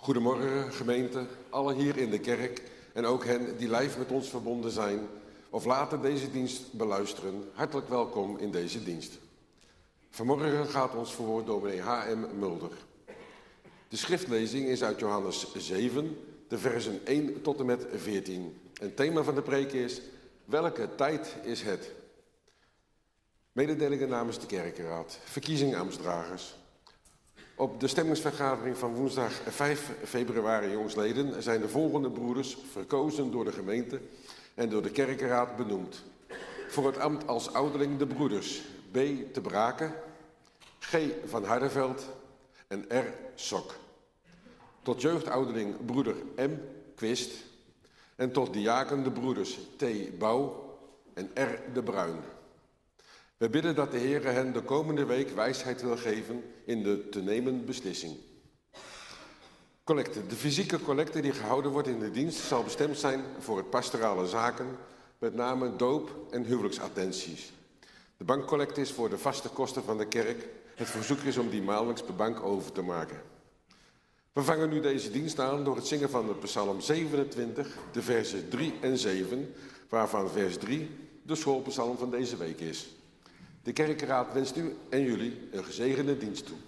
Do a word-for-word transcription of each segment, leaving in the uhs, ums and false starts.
Goedemorgen gemeente, allen hier in de kerk en ook hen die live met ons verbonden zijn of later deze dienst beluisteren. Hartelijk welkom in deze dienst. Vanmorgen gaat ons voor dominee H M Mulder. De schriftlezing is uit Johannes zeven, de versen één tot en met veertien. Het thema van de preek is: welke tijd is het? Mededelingen namens de kerkenraad, verkiezing ambtsdragers. Op de stemmingsvergadering van woensdag vijf februari jongsleden zijn de volgende broeders verkozen door de gemeente en door de kerkenraad benoemd. Voor het ambt als ouderling de broeders B. te Braken, G. van Hardenveld en R. Sok. Tot jeugdouderling broeder M. Quist en tot diaken de broeders T. Bouw en R. de Bruin. We bidden dat de Heere hen de komende week wijsheid wil geven in de te nemen beslissing. Collecte. De fysieke collecte die gehouden wordt in de dienst zal bestemd zijn voor het pastorale zaken, met name doop- en huwelijksattenties. De bankcollecte is voor de vaste kosten van de kerk. Het verzoek is om die maandelijks per bank over te maken. We vangen nu deze dienst aan door het zingen van de psalm zevenentwintig, de versen drie en zeven, waarvan vers drie de schoolpsalm van deze week is. De kerkenraad wenst u en jullie een gezegende dienst toe.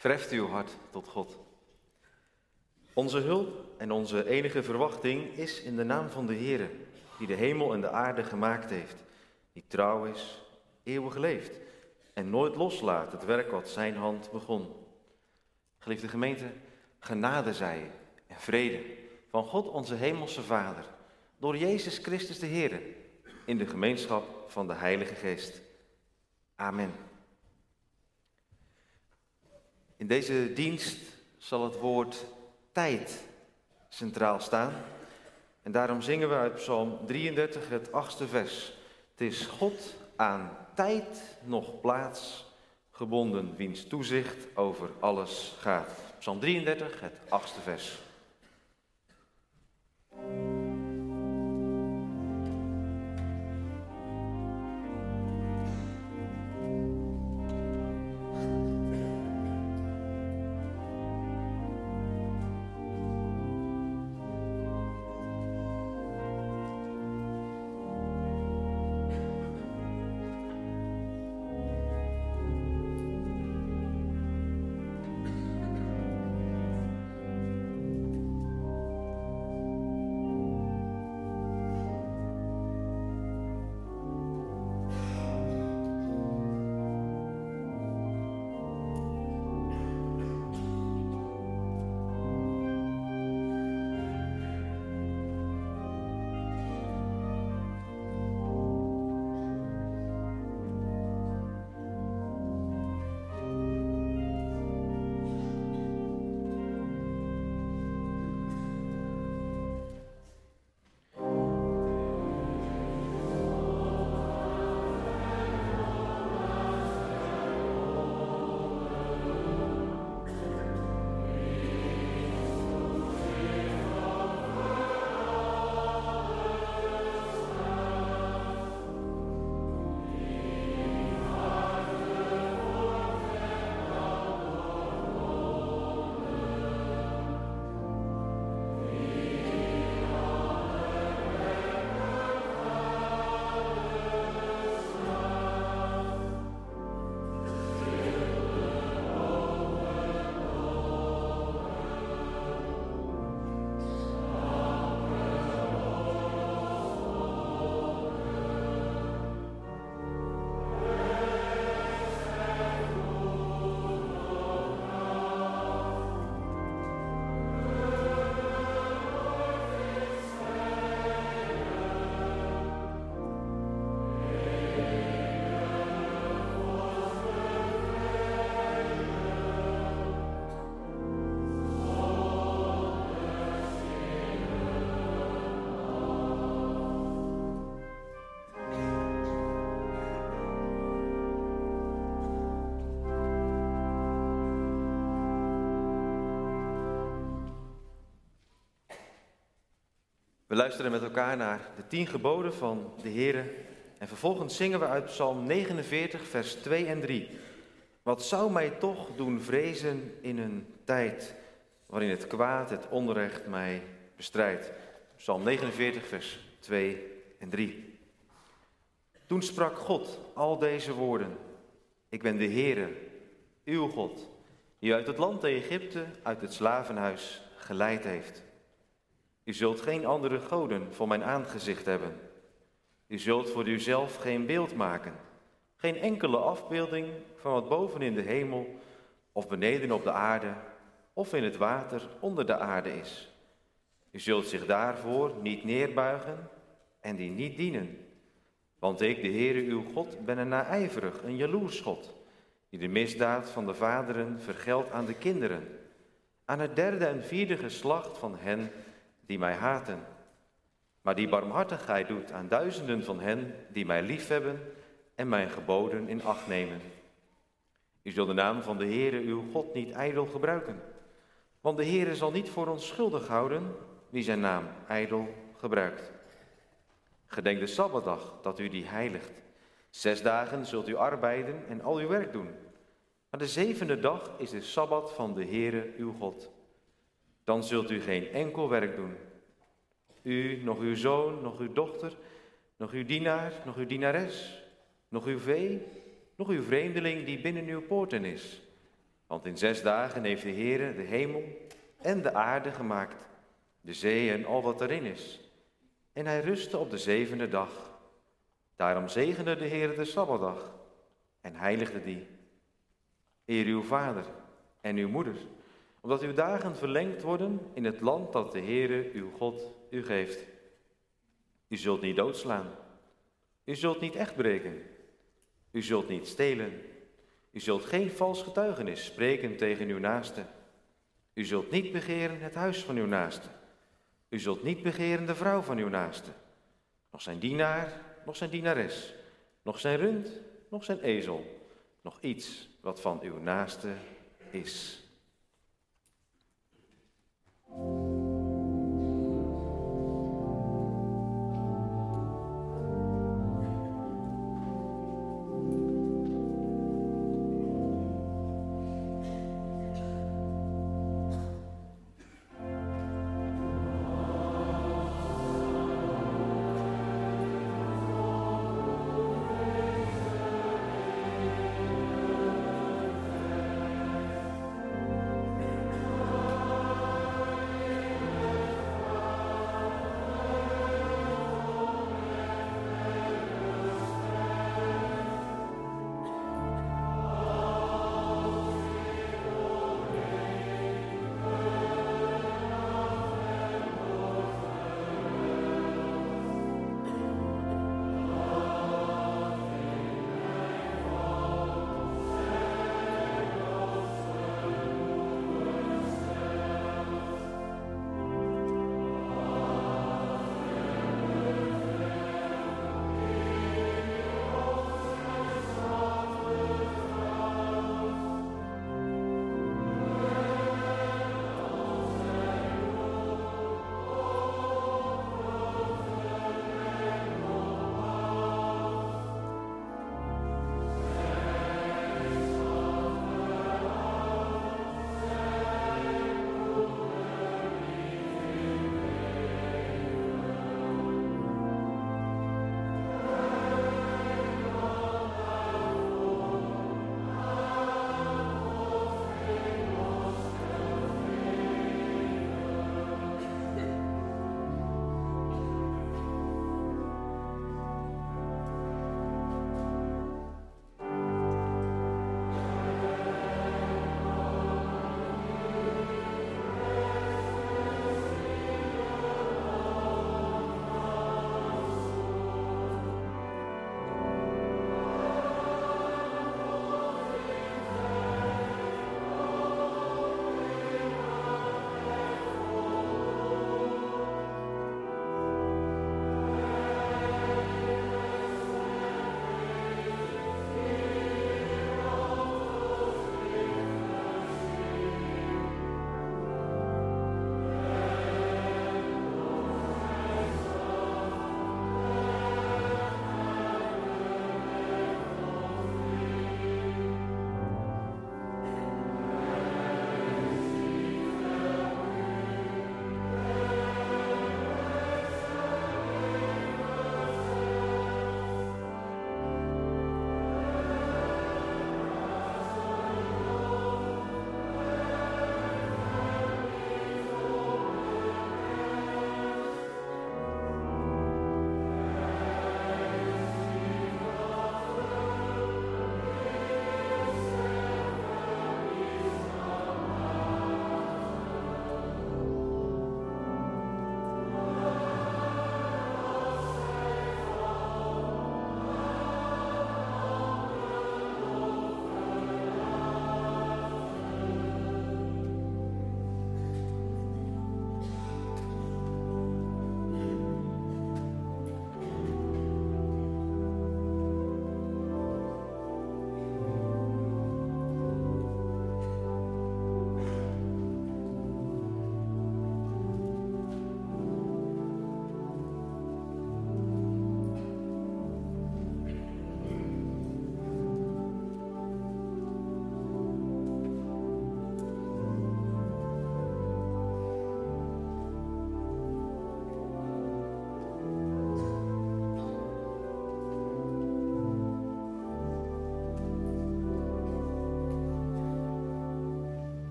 Verheft uw hart tot God. Onze hulp en onze enige verwachting is in de naam van de Heere, die de hemel en de aarde gemaakt heeft, die trouw is, eeuwig leeft en nooit loslaat het werk wat zijn hand begon. Geliefde gemeente, genade zij en vrede van God onze hemelse Vader, door Jezus Christus de Heere, in de gemeenschap van de Heilige Geest. Amen. In deze dienst zal het woord tijd centraal staan. En daarom zingen we uit Psalm drieëndertig het achtste vers. Het is God aan tijd nog plaats gebonden, wiens toezicht over alles gaat. Psalm drieëndertig, het achtste vers. We luisteren met elkaar naar de tien geboden van de Heere en vervolgens zingen we uit Psalm negenenveertig, vers twee en drie. Wat zou mij toch doen vrezen in een tijd waarin het kwaad, het onrecht mij bestrijdt. Psalm negenenveertig, vers twee en drie. Toen sprak God al deze woorden. Ik ben de Heere, uw God, die uit het land Egypte, uit het slavenhuis geleid heeft. U zult geen andere goden voor mijn aangezicht hebben. U zult voor uzelf geen beeld maken, geen enkele afbeelding van wat boven in de hemel of beneden op de aarde of in het water onder de aarde is. U zult zich daarvoor niet neerbuigen en die niet dienen. Want ik, de Heere uw God, ben een naijverig, een jaloers God, die de misdaad van de vaderen vergeldt aan de kinderen, aan het derde en vierde geslacht van hen die mij haten, maar die barmhartigheid doet aan duizenden van hen die mij liefhebben en mijn geboden in acht nemen. U zult de naam van de Heere uw God niet ijdel gebruiken, want de Heere zal niet voor ons schuldig houden wie zijn naam ijdel gebruikt. Gedenk de Sabbatdag dat u die heiligt. Zes dagen zult u arbeiden en al uw werk doen, maar de zevende dag is de Sabbat van de Heere uw God. Dan zult u geen enkel werk doen. U, nog uw zoon, nog uw dochter, nog uw dienaar, nog uw dienares, nog uw vee, nog uw vreemdeling die binnen uw poorten is. Want in zes dagen heeft de Heere de hemel en de aarde gemaakt, de zee en al wat erin is. En hij rustte op de zevende dag. Daarom zegende de Heere de Sabbatdag en heiligde die. Eer uw vader en uw moeder, omdat uw dagen verlengd worden in het land dat de Heere uw God u geeft. U zult niet doodslaan. U zult niet echt breken. U zult niet stelen. U zult geen vals getuigenis spreken tegen uw naaste. U zult niet begeren het huis van uw naaste. U zult niet begeren de vrouw van uw naaste. Nog zijn dienaar, nog zijn dienares. Nog zijn rund, nog zijn ezel. Nog iets wat van uw naaste is.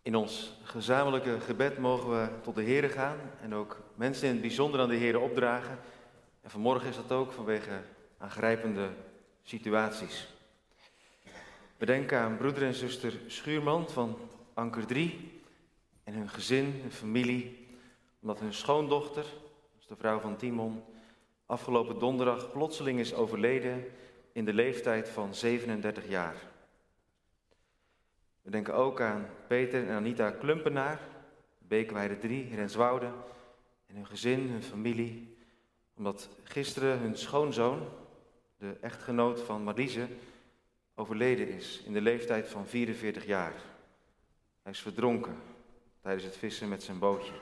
In ons gezamenlijke gebed mogen we tot de Heere gaan en ook mensen in het bijzonder aan de Heere opdragen. En vanmorgen is dat ook vanwege aangrijpende situaties. We denken aan broeder en zuster Schuurman van Anker drie en hun gezin, hun familie, omdat hun schoondochter, dus de vrouw van Timon, afgelopen donderdag plotseling is overleden in de leeftijd van zevenendertig jaar. We denken ook aan Peter en Anita Klumpenaar, Beekweide drie, Renswoude, en hun gezin, hun familie, omdat gisteren hun schoonzoon, de echtgenoot van Marliese, overleden is in de leeftijd van vierenveertig jaar. Hij is verdronken tijdens het vissen met zijn bootje.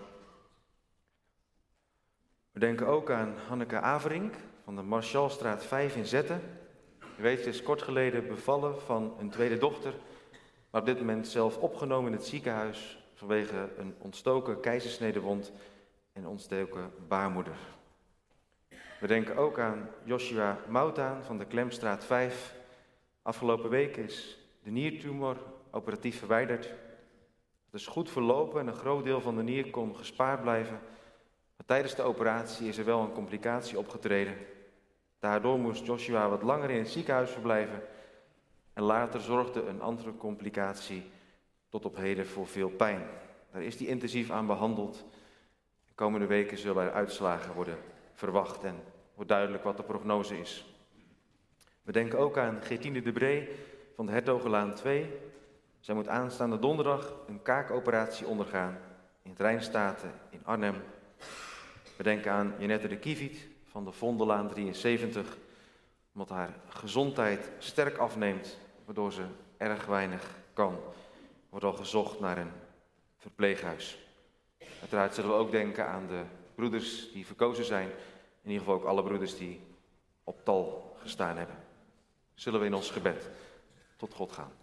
We denken ook aan Hanneke Averink van de Marchalstraat vijf in Zetten. U weet, ze is kort geleden bevallen van een tweede dochter, maar op dit moment zelf opgenomen in het ziekenhuis vanwege een ontstoken keizersnedewond en ontstoken baarmoeder. We denken ook aan Joshua Moutaan van de Klemstraat vijf. Afgelopen week is de niertumor operatief verwijderd. Het is goed verlopen en een groot deel van de nier kon gespaard blijven. Maar tijdens de operatie is er wel een complicatie opgetreden. Daardoor moest Joshua wat langer in het ziekenhuis verblijven. En later zorgde een andere complicatie tot op heden voor veel pijn. Daar is hij intensief aan behandeld. De komende weken zullen er uitslagen worden verwacht en wordt duidelijk wat de prognose is. We denken ook aan Geertine de Bree van de Hertogenlaan twee. Zij moet aanstaande donderdag een kaakoperatie ondergaan in het Rijnstaten in Arnhem. We denken aan Jeannette de Kieviet van de Vondellaan drieënzeventig, omdat haar gezondheid sterk afneemt, waardoor ze erg weinig kan. Er wordt al gezocht naar een verpleeghuis. Uiteraard zullen we ook denken aan de broeders die verkozen zijn, in ieder geval ook alle broeders die op tal gestaan hebben. Zullen we in ons gebed tot God gaan.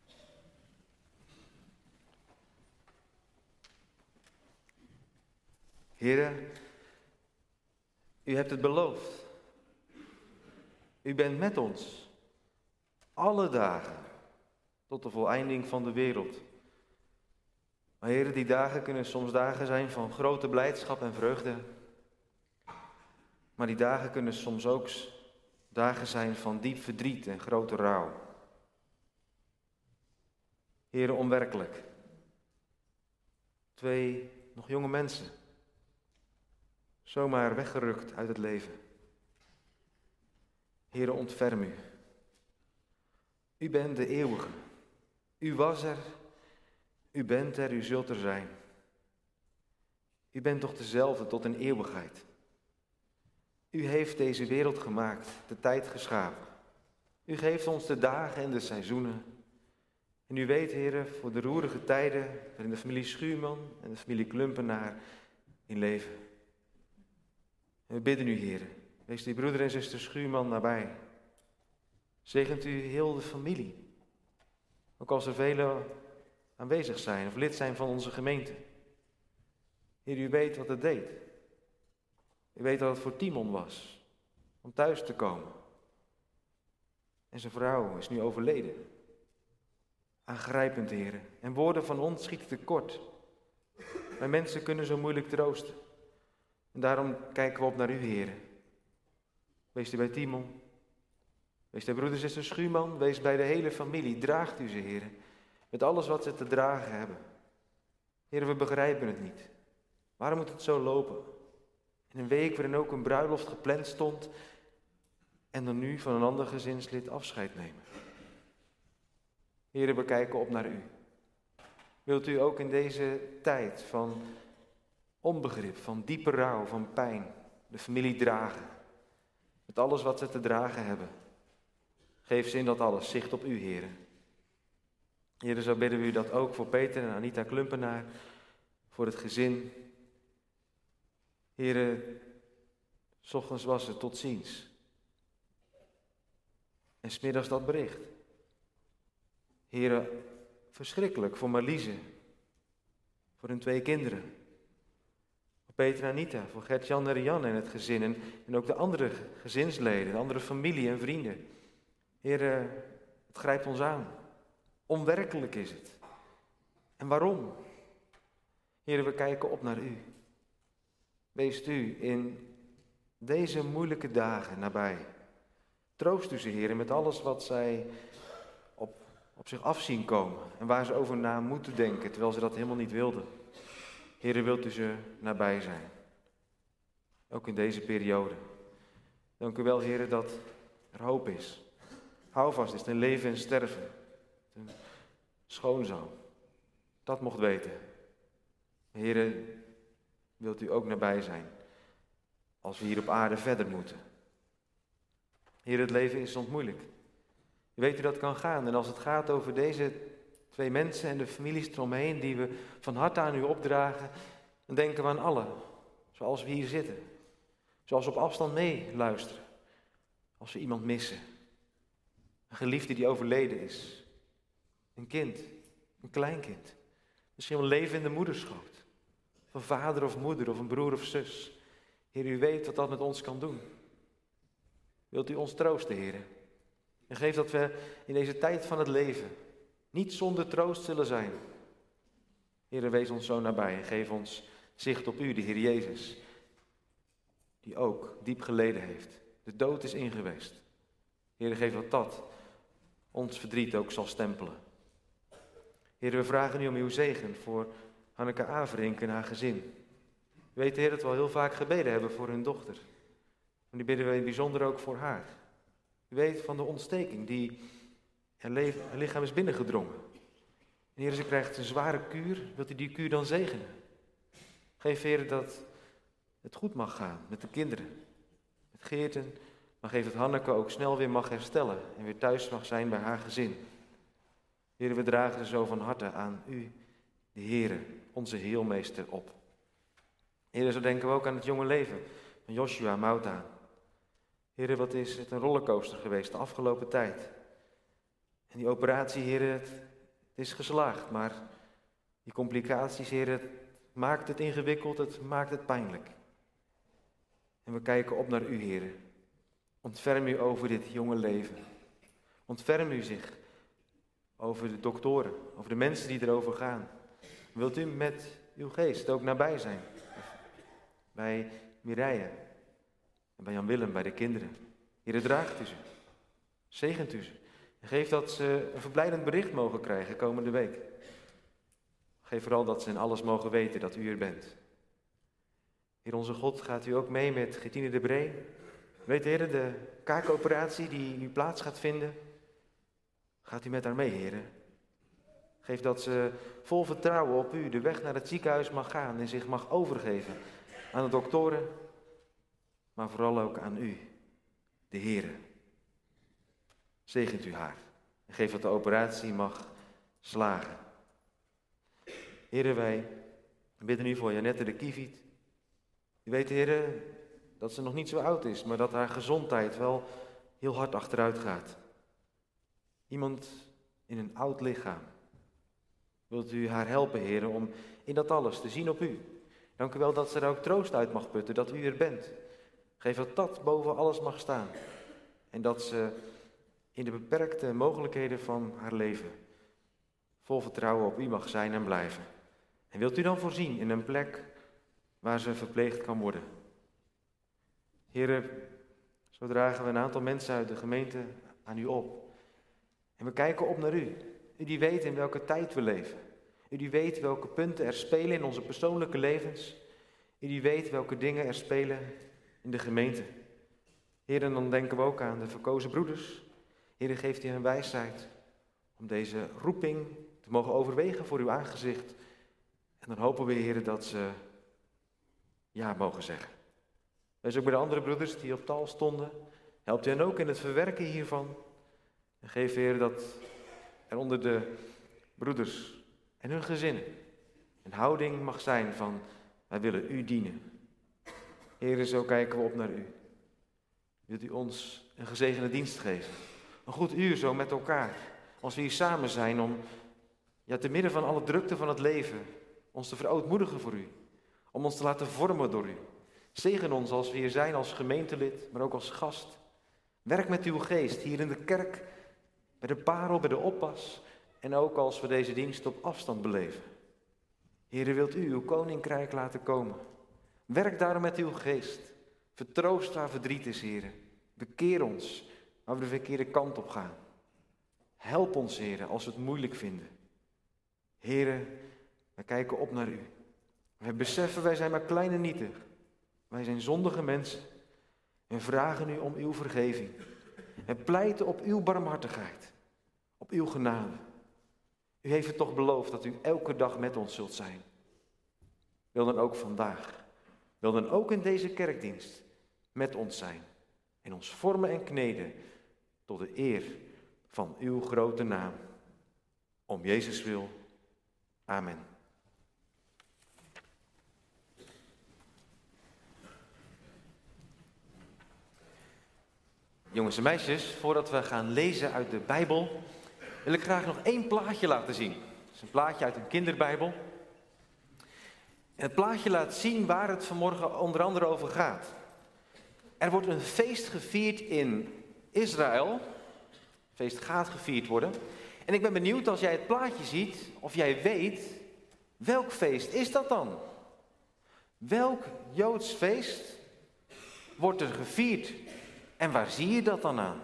Heere, u hebt het beloofd. U bent met ons, alle dagen, tot de voleinding van de wereld. Maar Heere, die dagen kunnen soms dagen zijn van grote blijdschap en vreugde. Maar die dagen kunnen soms ook dagen zijn van diep verdriet en grote rouw. Heere, onwerkelijk. Twee nog jonge mensen. Zomaar weggerukt uit het leven. Heere, ontferm u. U bent de eeuwige. U was er. U bent er, u zult er zijn. U bent toch dezelfde tot in eeuwigheid. U heeft deze wereld gemaakt, de tijd geschapen. U geeft ons de dagen en de seizoenen. En u weet, Heere, voor de roerige tijden waarin de familie Schuurman en de familie Klumpenaar in leven. En we bidden u, Heere, wees die broeder en zuster Schuurman nabij. Zegent u heel de familie. Ook als er velen aanwezig zijn of lid zijn van onze gemeente. Heer, u weet wat het deed. U weet dat het voor Timon was om thuis te komen. En zijn vrouw is nu overleden. Aangrijpend, Heer. En woorden van ons schieten tekort. Wij mensen kunnen zo moeilijk troosten. En daarom kijken we op naar u, Heer. Wees u bij Timon. Wees bij broeder en zuster Schuurman. Wees bij de hele familie. Draagt u ze, Heer. Met alles wat ze te dragen hebben. Heer, we begrijpen het niet. Waarom moet het zo lopen? In een week waarin ook een bruiloft gepland stond en dan nu van een ander gezinslid afscheid nemen. Heer, we kijken op naar u. Wilt u ook in deze tijd van onbegrip, van diepe rouw, van pijn, de familie dragen. Met alles wat ze te dragen hebben. Geef ze in dat alles zicht op u, Heer. Heer, zo bidden we u dat ook voor Peter en Anita Klumpenaar, voor het gezin. Heer, 's ochtends was het tot ziens. En 's middags dat bericht. Heer, verschrikkelijk voor Marliese, voor hun twee kinderen. Voor Peter en Anita, voor Gert-Jan en Rianne en het gezin. En, en ook de andere gezinsleden, de andere familie en vrienden. Heer, het grijpt ons aan. Onwerkelijk is het. En waarom? Heere, we kijken op naar u. Wees u in deze moeilijke dagen nabij. Troost u ze, Heere, met alles wat zij op, op zich af zien komen en waar ze over na moeten denken, terwijl ze dat helemaal niet wilden. Heere, wilt u ze nabij zijn? Ook in deze periode. Dank u wel, Heere, dat er hoop is. Hou vast, is het een leven en sterven. Een schoonzoon. Dat mocht weten. Heere, wilt u ook nabij zijn als we hier op aarde verder moeten. Heer, het leven is soms moeilijk. Je weet hoe dat kan gaan. En als het gaat over deze twee mensen en de families eromheen die we van harte aan u opdragen, dan denken we aan allen. Zoals we hier zitten. Zoals we op afstand meeluisteren. Als we iemand missen. Een geliefde die overleden is. Een kind. Een kleinkind. Misschien wel leven in de moederschoot. Of een vader of moeder of een broer of zus. Heer, u weet wat dat met ons kan doen. Wilt u ons troosten, Heer? En geef dat we in deze tijd van het leven niet zonder troost zullen zijn. Heer, wees ons zo nabij en geef ons zicht op u, de Heer Jezus. Die ook diep geleden heeft. De dood is ingeweest. Heer, geef dat dat ons verdriet ook zal stempelen. Heer, we vragen u om uw zegen voor Hanneke Averink en haar gezin. We weten, Heer, dat we al heel vaak gebeden hebben voor hun dochter. En die bidden we in het bijzonder ook voor haar. U weet van de ontsteking die haar, leven, haar lichaam is binnengedrongen. En Heer, ze krijgt een zware kuur. Wilt u die kuur dan zegenen? Geef, Heer, dat het goed mag gaan met de kinderen. Met Geerten. Maar geef dat Hanneke ook snel weer mag herstellen. En weer thuis mag zijn bij haar gezin. Heer, we dragen zo van harte aan u, de Heer, onze Heelmeester, op. Heer, zo denken we ook aan het jonge leven van Joshua Mauta. Heer, wat is het een rollercoaster geweest de afgelopen tijd. En die operatie, Heer, het, het is geslaagd, maar die complicaties, Heer, het maakt het ingewikkeld, het maakt het pijnlijk. En we kijken op naar u, Heer. Ontferm u over dit jonge leven. Ontferm u zich over de doktoren, over de mensen die erover gaan. Wilt u met uw geest ook nabij zijn? Bij Mireille en bij Jan Willem, bij de kinderen. Heer, draagt u ze. Zegent u ze. En geef dat ze een verblijdend bericht mogen krijgen komende week. Geef vooral dat ze in alles mogen weten dat u er bent. Heer, onze God, gaat u ook mee met Gertine de Bree. Weet, Heer, de kaakoperatie die nu plaats gaat vinden. Gaat u met haar mee, Heer. Geef dat ze vol vertrouwen op u de weg naar het ziekenhuis mag gaan en zich mag overgeven aan de doktoren, maar vooral ook aan u, de Heere. Zegent u haar en geef dat de operatie mag slagen. Heere, wij bidden u voor Janette de Kieviet. U weet, Heere, dat ze nog niet zo oud is, maar dat haar gezondheid wel heel hard achteruit gaat. Iemand in een oud lichaam. Wilt u haar helpen, Heere, om in dat alles te zien op u. Dank u wel dat ze er ook troost uit mag putten, dat u er bent. Geef dat dat boven alles mag staan. En dat ze in de beperkte mogelijkheden van haar leven vol vertrouwen op u mag zijn en blijven. En wilt u dan voorzien in een plek waar ze verpleegd kan worden. Heere, zo dragen we een aantal mensen uit de gemeente aan u op. En we kijken op naar u. U die weet in welke tijd we leven. U die weet welke punten er spelen in onze persoonlijke levens. U die weet welke dingen er spelen in de gemeente. Heer, en dan denken we ook aan de verkozen broeders. Heer, geeft u hen wijsheid om deze roeping te mogen overwegen voor uw aangezicht. En dan hopen we, Heer, dat ze ja mogen zeggen. Wees ook bij de andere broeders die op tal stonden. Helpt u hen ook in het verwerken hiervan. En geef, Heer, dat er onder de broeders en hun gezinnen een houding mag zijn van wij willen u dienen. Heer, zo kijken we op naar u. Wilt u ons een gezegende dienst geven? Een goed uur zo met elkaar. Als we hier samen zijn om ja, te midden van alle drukte van het leven ons te verootmoedigen voor u. Om ons te laten vormen door u. Zegen ons als we hier zijn als gemeentelid, maar ook als gast. Werk met uw geest hier in de kerk, bij de parel, bij de oppas. en ook als we deze dienst op afstand beleven. Heere, wilt u uw koninkrijk laten komen? Werk daarom met uw geest. Vertroost waar verdriet is, Heere. Bekeer ons waar we de verkeerde kant op gaan. Help ons, Heere, als we het moeilijk vinden. Heere, wij kijken op naar u. Wij beseffen, wij zijn maar klein en nietig. Wij zijn zondige mensen en vragen u om uw vergeving. En pleiten op uw barmhartigheid, op uw genade. U heeft het toch beloofd dat u elke dag met ons zult zijn. Wil dan ook vandaag, wil dan ook in deze kerkdienst met ons zijn. En ons vormen en kneden tot de eer van uw grote naam. Om Jezus wil. Amen. Jongens en meisjes, voordat we gaan lezen uit de Bijbel, wil ik graag nog één plaatje laten zien. Het is een plaatje uit een kinderbijbel. En het plaatje laat zien waar het vanmorgen onder andere over gaat. Er wordt een feest gevierd in Israël. Het feest gaat gevierd worden. En ik ben benieuwd als jij het plaatje ziet, of jij weet, welk feest is dat dan? Welk Joods feest wordt er gevierd? En waar zie je dat dan aan?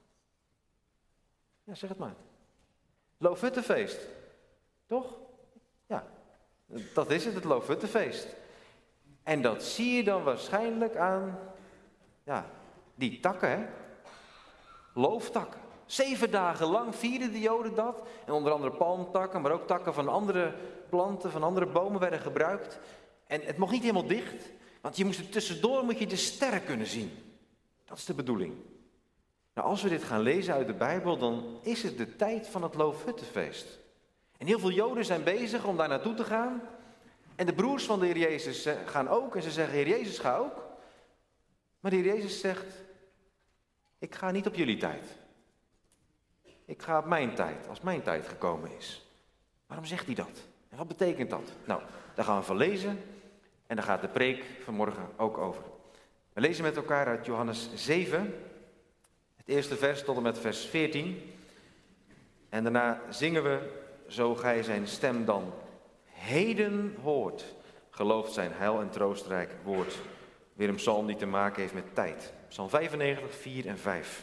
Ja, zeg het maar. Loofhuttenfeest. Toch? Ja, dat is het, het Loofhuttenfeest. En dat zie je dan waarschijnlijk aan, ja, die takken, hè? Looftakken. Zeven dagen lang vierden de Joden dat. En onder andere palmtakken, maar ook takken van andere planten, van andere bomen werden gebruikt. En het mocht niet helemaal dicht, want je moest er tussendoor moet je de sterren kunnen zien. Dat is de bedoeling. Nou, als we dit gaan lezen uit de Bijbel, dan is het de tijd van het Loofhuttenfeest. En heel veel Joden zijn bezig om daar naartoe te gaan. En de broers van de Heer Jezus gaan ook. En ze zeggen, Heer Jezus, ga ook. Maar de Heer Jezus zegt, ik ga niet op jullie tijd. Ik ga op mijn tijd, als mijn tijd gekomen is. Waarom zegt hij dat? En wat betekent dat? Nou, daar gaan we van lezen. En daar gaat de preek vanmorgen ook over. We lezen met elkaar uit Johannes zeven, het eerste vers tot en met vers veertien. En daarna zingen we, zo gij zijn stem dan heden hoort, gelooft zijn heil en troostrijk woord. Weer een psalm die te maken heeft met tijd. Psalm vijfennegentig, vier en vijf.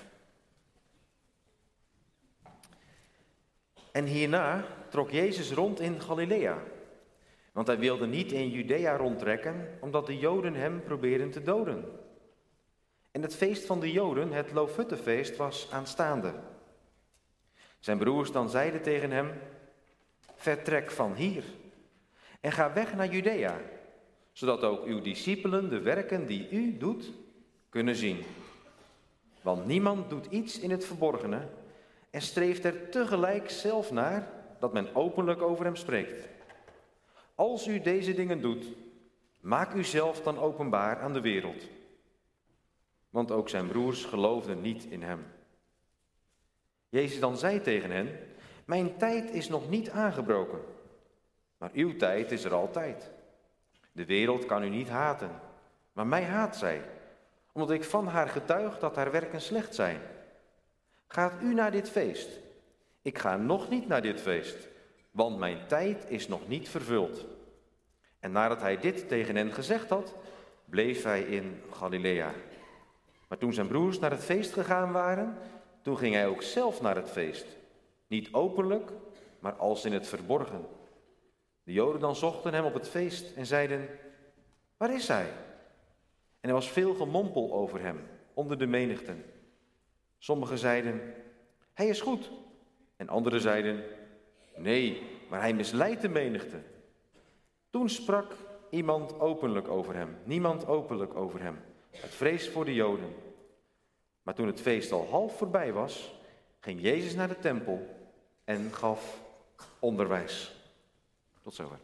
En hierna trok Jezus rond in Galilea. Want hij wilde niet in Judea rondtrekken, omdat de Joden hem probeerden te doden. En het feest van de Joden, het Loofhuttenfeest, was aanstaande. Zijn broers dan zeiden tegen hem, vertrek van hier en ga weg naar Judea, zodat ook uw discipelen de werken die u doet, kunnen zien. Want niemand doet iets in het verborgene en streeft er tegelijk zelf naar dat men openlijk over hem spreekt. Als u deze dingen doet, maak u zelf dan openbaar aan de wereld. Want ook zijn broers geloofden niet in hem. Jezus dan zei tegen hen, mijn tijd is nog niet aangebroken, maar uw tijd is er altijd. De wereld kan u niet haten, maar mij haat zij, omdat ik van haar getuig dat haar werken slecht zijn. Gaat u naar dit feest? Ik ga nog niet naar dit feest, want mijn tijd is nog niet vervuld. En nadat hij dit tegen hen gezegd had, bleef hij in Galilea. Maar toen zijn broers naar het feest gegaan waren, toen ging hij ook zelf naar het feest. Niet openlijk, maar als in het verborgen. De Joden dan zochten hem op het feest en zeiden, waar is hij? En er was veel gemompel over hem, onder de menigten. Sommigen zeiden, hij is goed. En anderen zeiden, nee, maar hij misleidt de menigte. Toen sprak iemand openlijk over hem, niemand openlijk over hem, uit vrees voor de Joden. Maar toen het feest al half voorbij was, ging Jezus naar de tempel en gaf onderwijs. Tot zover.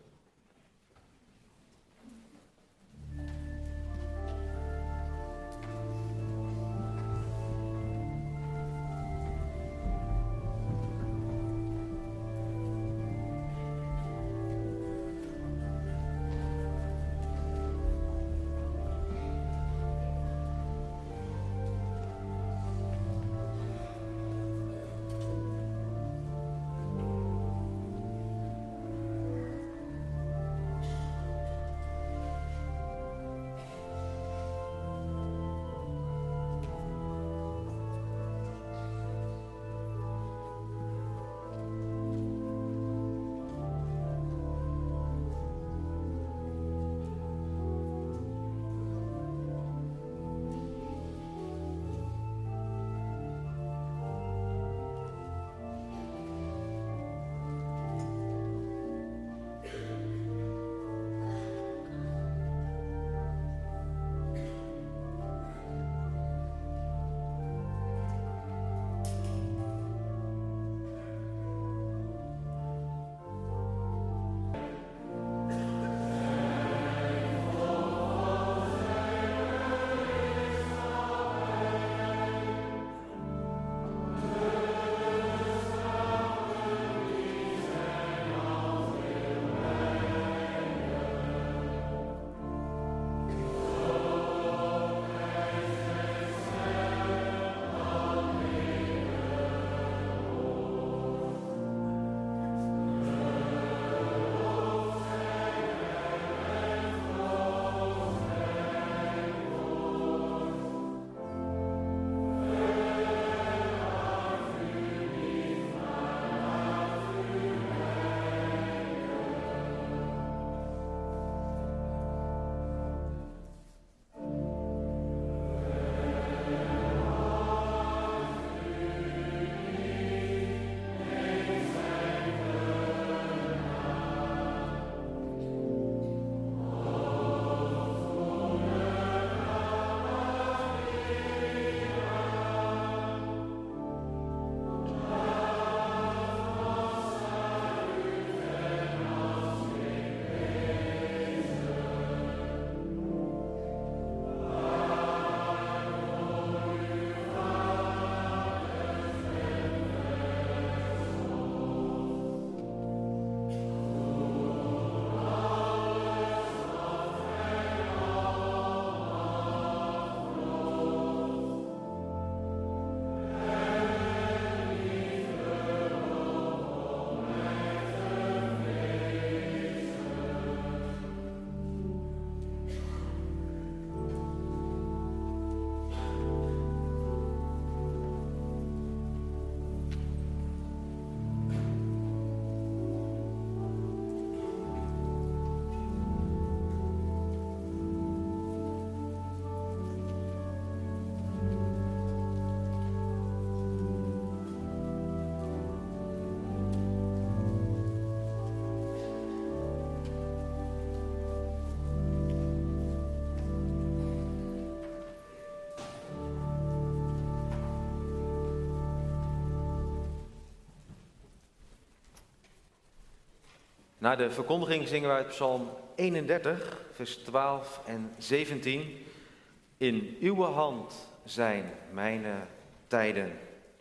Na de verkondiging zingen we uit Psalm eenendertig, vers twaalf en zeventien. In uw hand zijn mijn tijden.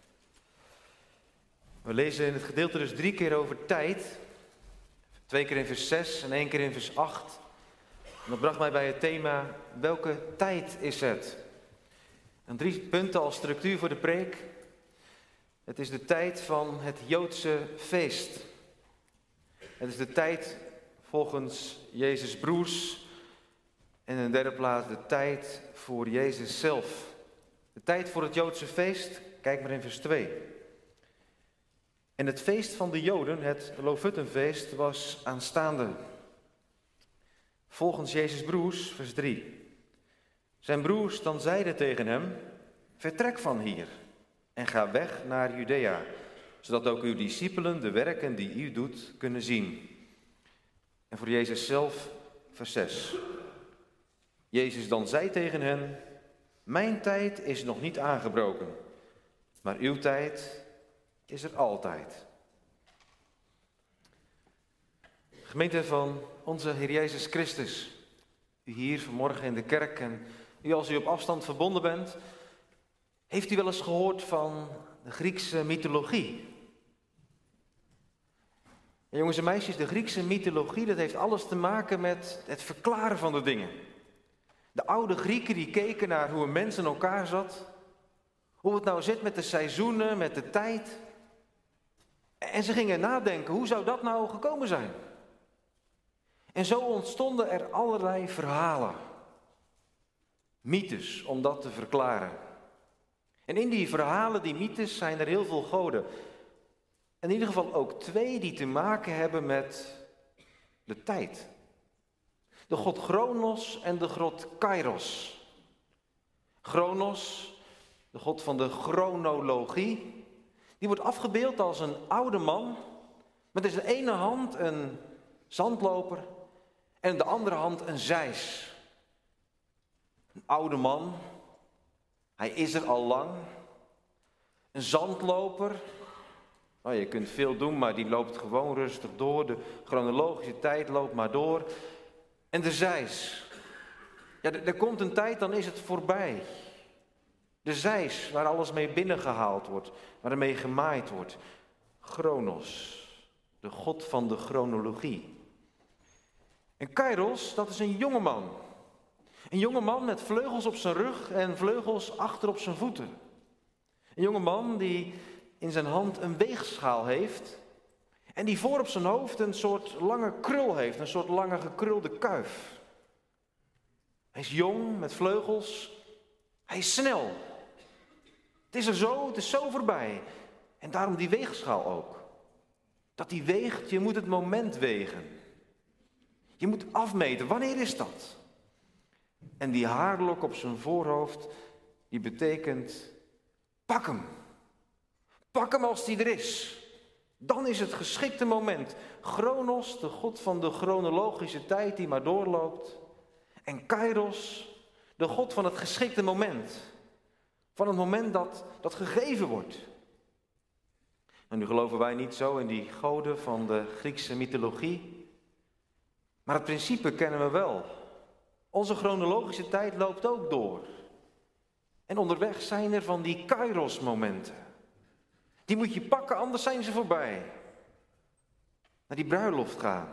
We lezen in het gedeelte dus drie keer over tijd. Twee keer in vers zes en één keer in vers acht. En dat bracht mij bij het thema, welke tijd is het? En drie punten als structuur voor de preek. Het is de tijd van het Joodse feest. Het is de tijd volgens Jezus' broers. En in de derde plaats de tijd voor Jezus zelf. De tijd voor het Joodse feest, kijk maar in vers twee. En het feest van de Joden, het Lofutenfeest, was aanstaande. Volgens Jezus' broers, vers drie. Zijn broers dan zeiden tegen hem, vertrek van hier en ga weg naar Judea, zodat ook uw discipelen de werken die u doet kunnen zien. En voor Jezus zelf, vers zes. Jezus dan zei tegen hen, mijn tijd is nog niet aangebroken, maar uw tijd is er altijd. Gemeente van onze Heer Jezus Christus, u hier vanmorgen in de kerk en u als u op afstand verbonden bent, heeft u wel eens gehoord van de Griekse mythologie? En jongens en meisjes, de Griekse mythologie, dat heeft alles te maken met het verklaren van de dingen. De oude Grieken die keken naar hoe een mens in elkaar zat, hoe het nou zit met de seizoenen, met de tijd. En ze gingen nadenken, hoe zou dat nou gekomen zijn? En zo ontstonden er allerlei verhalen, mythes, om dat te verklaren. En in die verhalen, die mythes, zijn er heel veel goden. In ieder geval ook twee die te maken hebben met de tijd. De god Chronos en de god Kairos. Chronos, de god van de chronologie, die wordt afgebeeld als een oude man met in zijn ene hand een zandloper en in de andere hand een zeis. Een oude man, hij is er al lang. Een zandloper, nou, je kunt veel doen, maar die loopt gewoon rustig door. De chronologische tijd loopt maar door. En de zeis, ja, er, er komt een tijd, dan is het voorbij. De zeis, waar alles mee binnengehaald wordt, waar ermee gemaaid wordt. Chronos, de god van de chronologie. En Kairos, dat is een jongeman. Een jongeman met vleugels op zijn rug en vleugels achter op zijn voeten. Een jongeman die in zijn hand een weegschaal heeft en die voor op zijn hoofd een soort lange krul heeft, een soort lange gekrulde kuif. Hij is jong, met vleugels, hij is snel. Het is er zo, het is zo voorbij. En daarom die weegschaal ook. Dat die weegt, je moet het moment wegen. Je moet afmeten, wanneer is dat? En die haarlok op zijn voorhoofd, die betekent, pak hem. Pak hem als die er is. Dan is het geschikte moment. Chronos, de god van de chronologische tijd die maar doorloopt. En Kairos, de god van het geschikte moment. Van het moment dat dat gegeven wordt. En nu geloven wij niet zo in die goden van de Griekse mythologie. Maar het principe kennen we wel. Onze chronologische tijd loopt ook door. En onderweg zijn er van die Kairos-momenten. Die moet je pakken, anders zijn ze voorbij. Naar die bruiloft gaan.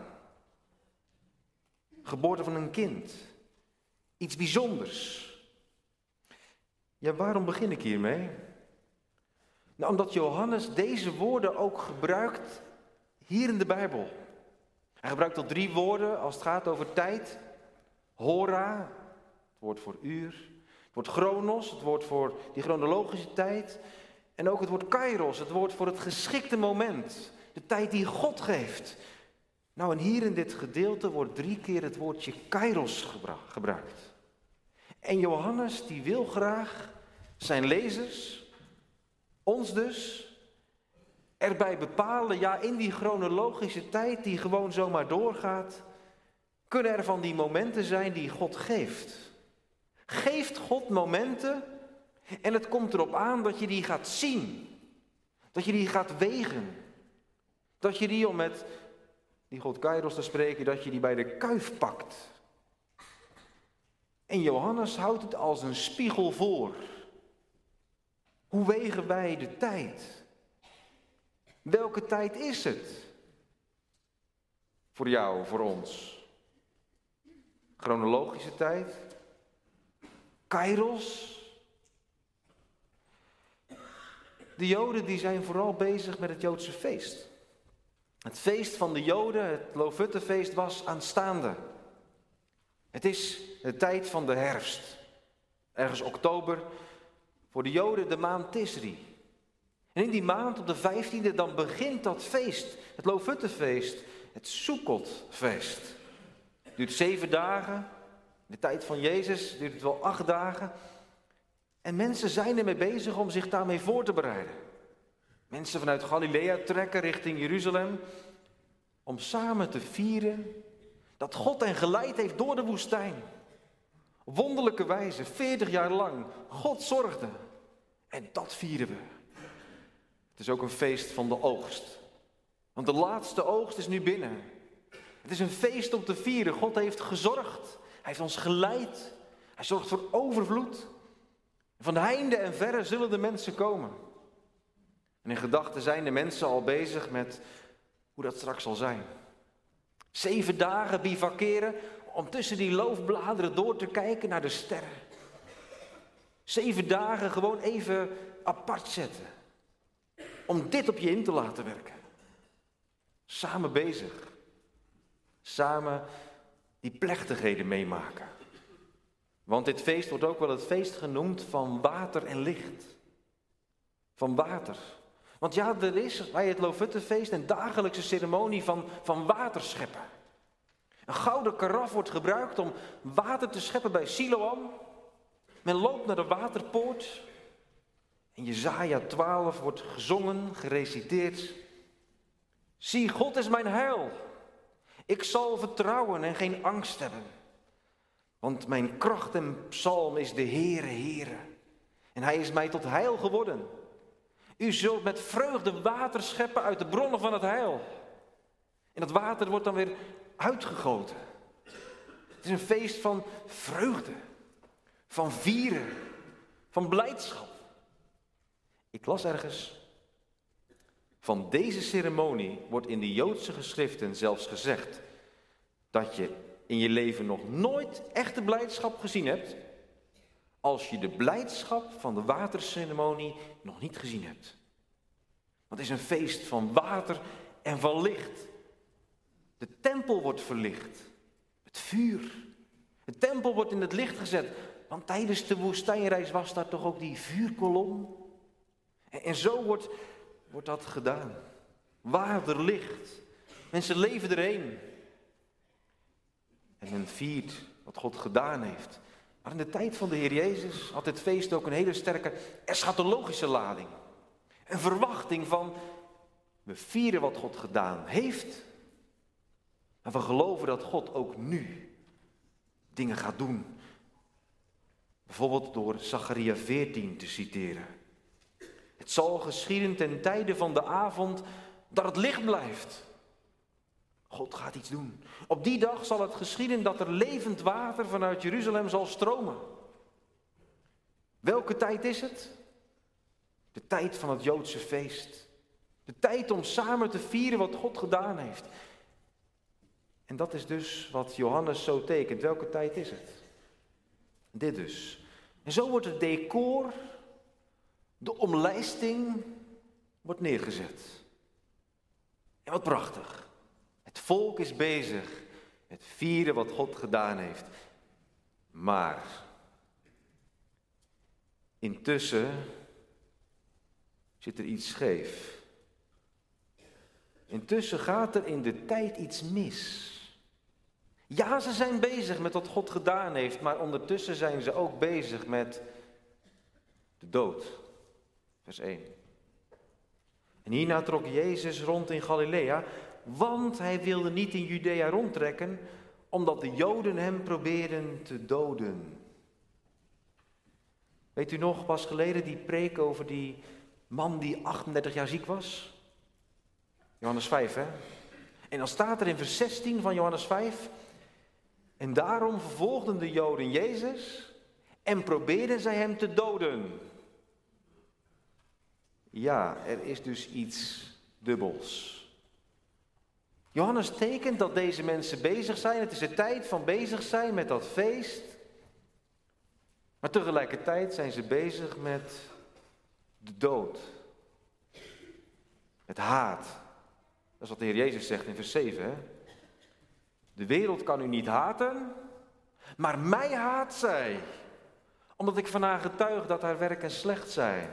Geboorte van een kind. Iets bijzonders. Ja, waarom begin ik hiermee? Nou, omdat Johannes deze woorden ook gebruikt hier in de Bijbel. Hij gebruikt al drie woorden als het gaat over tijd. Hora, het woord voor uur. Het woord chronos, het woord voor die chronologische tijd. En ook het woord kairos, het woord voor het geschikte moment. De tijd die God geeft. Nou, en hier in dit gedeelte wordt drie keer het woordje kairos gebruikt. En Johannes die wil graag zijn lezers, ons dus, erbij bepalen, ja, in die chronologische tijd die gewoon zomaar doorgaat, kunnen er van die momenten zijn die God geeft. Geeft God momenten en het komt erop aan dat je die gaat zien. Dat je die gaat wegen. Dat je die, om met die God Kairos te spreken, dat je die bij de kuif pakt. En Johannes houdt het als een spiegel voor. Hoe wegen wij de tijd? Welke tijd is het? Voor jou, voor ons. Chronologische tijd? Kairos? De Joden die zijn vooral bezig met het Joodse feest. Het feest van de Joden, het Loofhuttenfeest, was aanstaande. Het is de tijd van de herfst. Ergens oktober, voor de Joden de maand Tisri. En in die maand, op de vijftiende, dan begint dat feest. Het Loofhuttenfeest, het Sukkotfeest. Het duurt zeven dagen. In de tijd van Jezus duurt het wel acht dagen. En mensen zijn ermee bezig om zich daarmee voor te bereiden. Mensen vanuit Galilea trekken richting Jeruzalem om samen te vieren dat God hen geleid heeft door de woestijn. Op wonderlijke wijze, veertig jaar lang. God zorgde. En dat vieren we. Het is ook een feest van de oogst. Want de laatste oogst is nu binnen. Het is een feest om te vieren. God heeft gezorgd. Hij heeft ons geleid. Hij zorgt voor overvloed. Van heinde en verre zullen de mensen komen. En in gedachten zijn de mensen al bezig met hoe dat straks zal zijn. Zeven dagen bivakeren om tussen die loofbladeren door te kijken naar de sterren. Zeven dagen gewoon even apart zetten. Om dit op je in te laten werken. Samen bezig. Samen die plechtigheden meemaken. Want dit feest wordt ook wel het feest genoemd van water en licht. Van water. Want ja, er is bij het Loofhuttenfeest een dagelijkse ceremonie van, van water scheppen. Een gouden karaf wordt gebruikt om water te scheppen bij Siloam. Men loopt naar de waterpoort. In Jesaja twaalf wordt gezongen, gereciteerd. Zie, God is mijn heil. Ik zal vertrouwen en geen angst hebben. Want mijn kracht en psalm is de Heere, Heere. En hij is mij tot heil geworden. U zult met vreugde water scheppen uit de bronnen van het heil. En dat water wordt dan weer uitgegoten. Het is een feest van vreugde. Van vieren. Van blijdschap. Ik las ergens. Van deze ceremonie wordt in de Joodse geschriften zelfs gezegd dat je in je leven nog nooit echte blijdschap gezien hebt, als je de blijdschap van de waterceremonie nog niet gezien hebt. Want het is een feest van water en van licht. De tempel wordt verlicht. Het vuur. De tempel wordt in het licht gezet. Want tijdens de woestijnreis was daar toch ook die vuurkolom. En, en zo wordt, wordt dat gedaan. Water, licht. Mensen leven erheen. En men viert wat God gedaan heeft. Maar in de tijd van de Heer Jezus had dit feest ook een hele sterke eschatologische lading. Een verwachting van, we vieren wat God gedaan heeft. En we geloven dat God ook nu dingen gaat doen. Bijvoorbeeld door Zacharia veertien te citeren. Het zal geschieden ten tijde van de avond dat het licht blijft. God gaat iets doen. Op die dag zal het geschieden dat er levend water vanuit Jeruzalem zal stromen. Welke tijd is het? De tijd van het Joodse feest. De tijd om samen te vieren wat God gedaan heeft. En dat is dus wat Johannes zo tekent. Welke tijd is het? Dit dus. En zo wordt het decor, de omlijsting, wordt neergezet. En wat prachtig. Het volk is bezig met vieren wat God gedaan heeft. Maar intussen zit er iets scheef. Intussen gaat er in de tijd iets mis. Ja, ze zijn bezig met wat God gedaan heeft, maar ondertussen zijn ze ook bezig met de dood. Vers één. En hierna trok Jezus rond in Galilea, want hij wilde niet in Judea rondtrekken, omdat de Joden hem probeerden te doden. Weet u nog, pas geleden die preek over die man die achtendertig jaar ziek was? Johannes vijf, hè? En dan staat er in vers zestien van Johannes vijf... En daarom vervolgden de Joden Jezus en probeerden zij hem te doden. Ja, er is dus iets dubbels. Johannes tekent dat deze mensen bezig zijn. Het is de tijd van bezig zijn met dat feest. Maar tegelijkertijd zijn ze bezig met de dood. Met haat. Dat is wat de Heer Jezus zegt in vers zeven. Hè? De wereld kan u niet haten, maar mij haat zij. Omdat ik van haar getuig dat haar werken slecht zijn.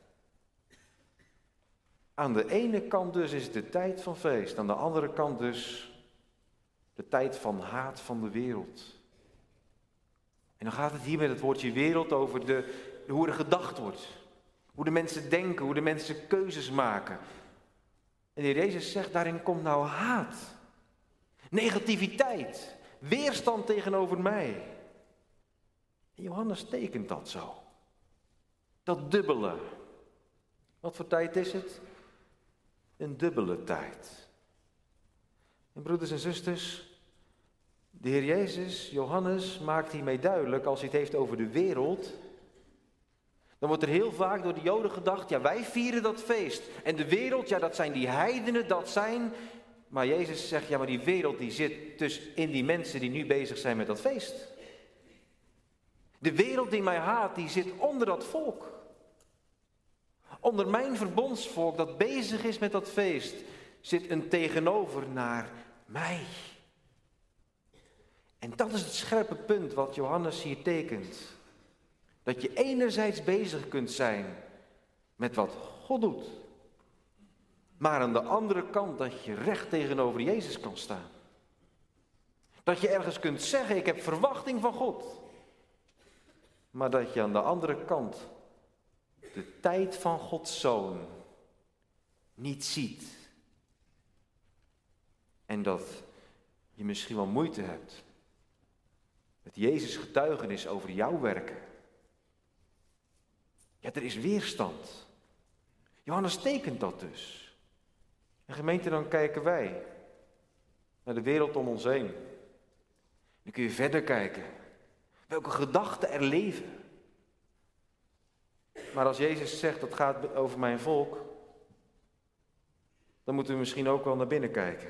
Aan de ene kant dus is het de tijd van feest. Aan de andere kant dus de tijd van haat van de wereld. En dan gaat het hier met het woordje wereld over de, hoe er gedacht wordt. Hoe de mensen denken, hoe de mensen keuzes maken. En de Heer Jezus zegt, daarin komt nou haat. Negativiteit. Weerstand tegenover mij. En Johannes tekent dat zo. Dat dubbele. Wat voor tijd is het? Een dubbele tijd. En broeders en zusters, de Heer Jezus, Johannes, maakt hiermee duidelijk, als hij het heeft over de wereld, dan wordt er heel vaak door de Joden gedacht, ja, wij vieren dat feest. En de wereld, ja, dat zijn die heidenen, dat zijn... Maar Jezus zegt, ja, maar die wereld die zit dus in die mensen die nu bezig zijn met dat feest. De wereld die mij haat, die zit onder dat volk. Onder mijn verbondsvolk dat bezig is met dat feest, zit een tegenover naar mij. En dat is het scherpe punt wat Johannes hier tekent. Dat je enerzijds bezig kunt zijn met wat God doet. Maar aan de andere kant dat je recht tegenover Jezus kan staan. Dat je ergens kunt zeggen, ik heb verwachting van God. Maar dat je aan de andere kant de tijd van Gods Zoon niet ziet. En dat je misschien wel moeite hebt met Jezus' getuigenis over jouw werken. Ja, er is weerstand. Johannes tekent dat dus. En gemeente, dan kijken wij naar de wereld om ons heen. Dan kun je verder kijken. Welke gedachten er leven. Maar als Jezus zegt dat gaat over mijn volk, dan moeten we misschien ook wel naar binnen kijken.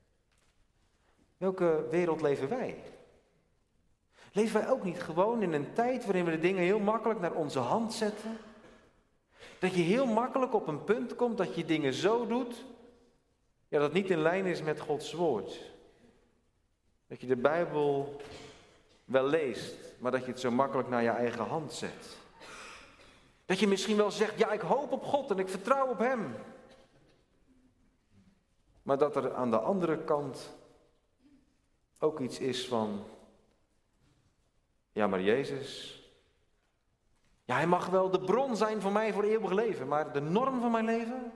Welke wereld leven wij? Leven wij ook niet gewoon in een tijd waarin we de dingen heel makkelijk naar onze hand zetten? Dat je heel makkelijk op een punt komt dat je dingen zo doet, ja, dat niet in lijn is met Gods woord. Dat je de Bijbel wel leest, maar dat je het zo makkelijk naar je eigen hand zet. Dat je misschien wel zegt, ja, ik hoop op God en ik vertrouw op Hem. Maar dat er aan de andere kant ook iets is van, ja, maar Jezus, ja, Hij mag wel de bron zijn voor mij voor eeuwig leven, maar de norm van mijn leven?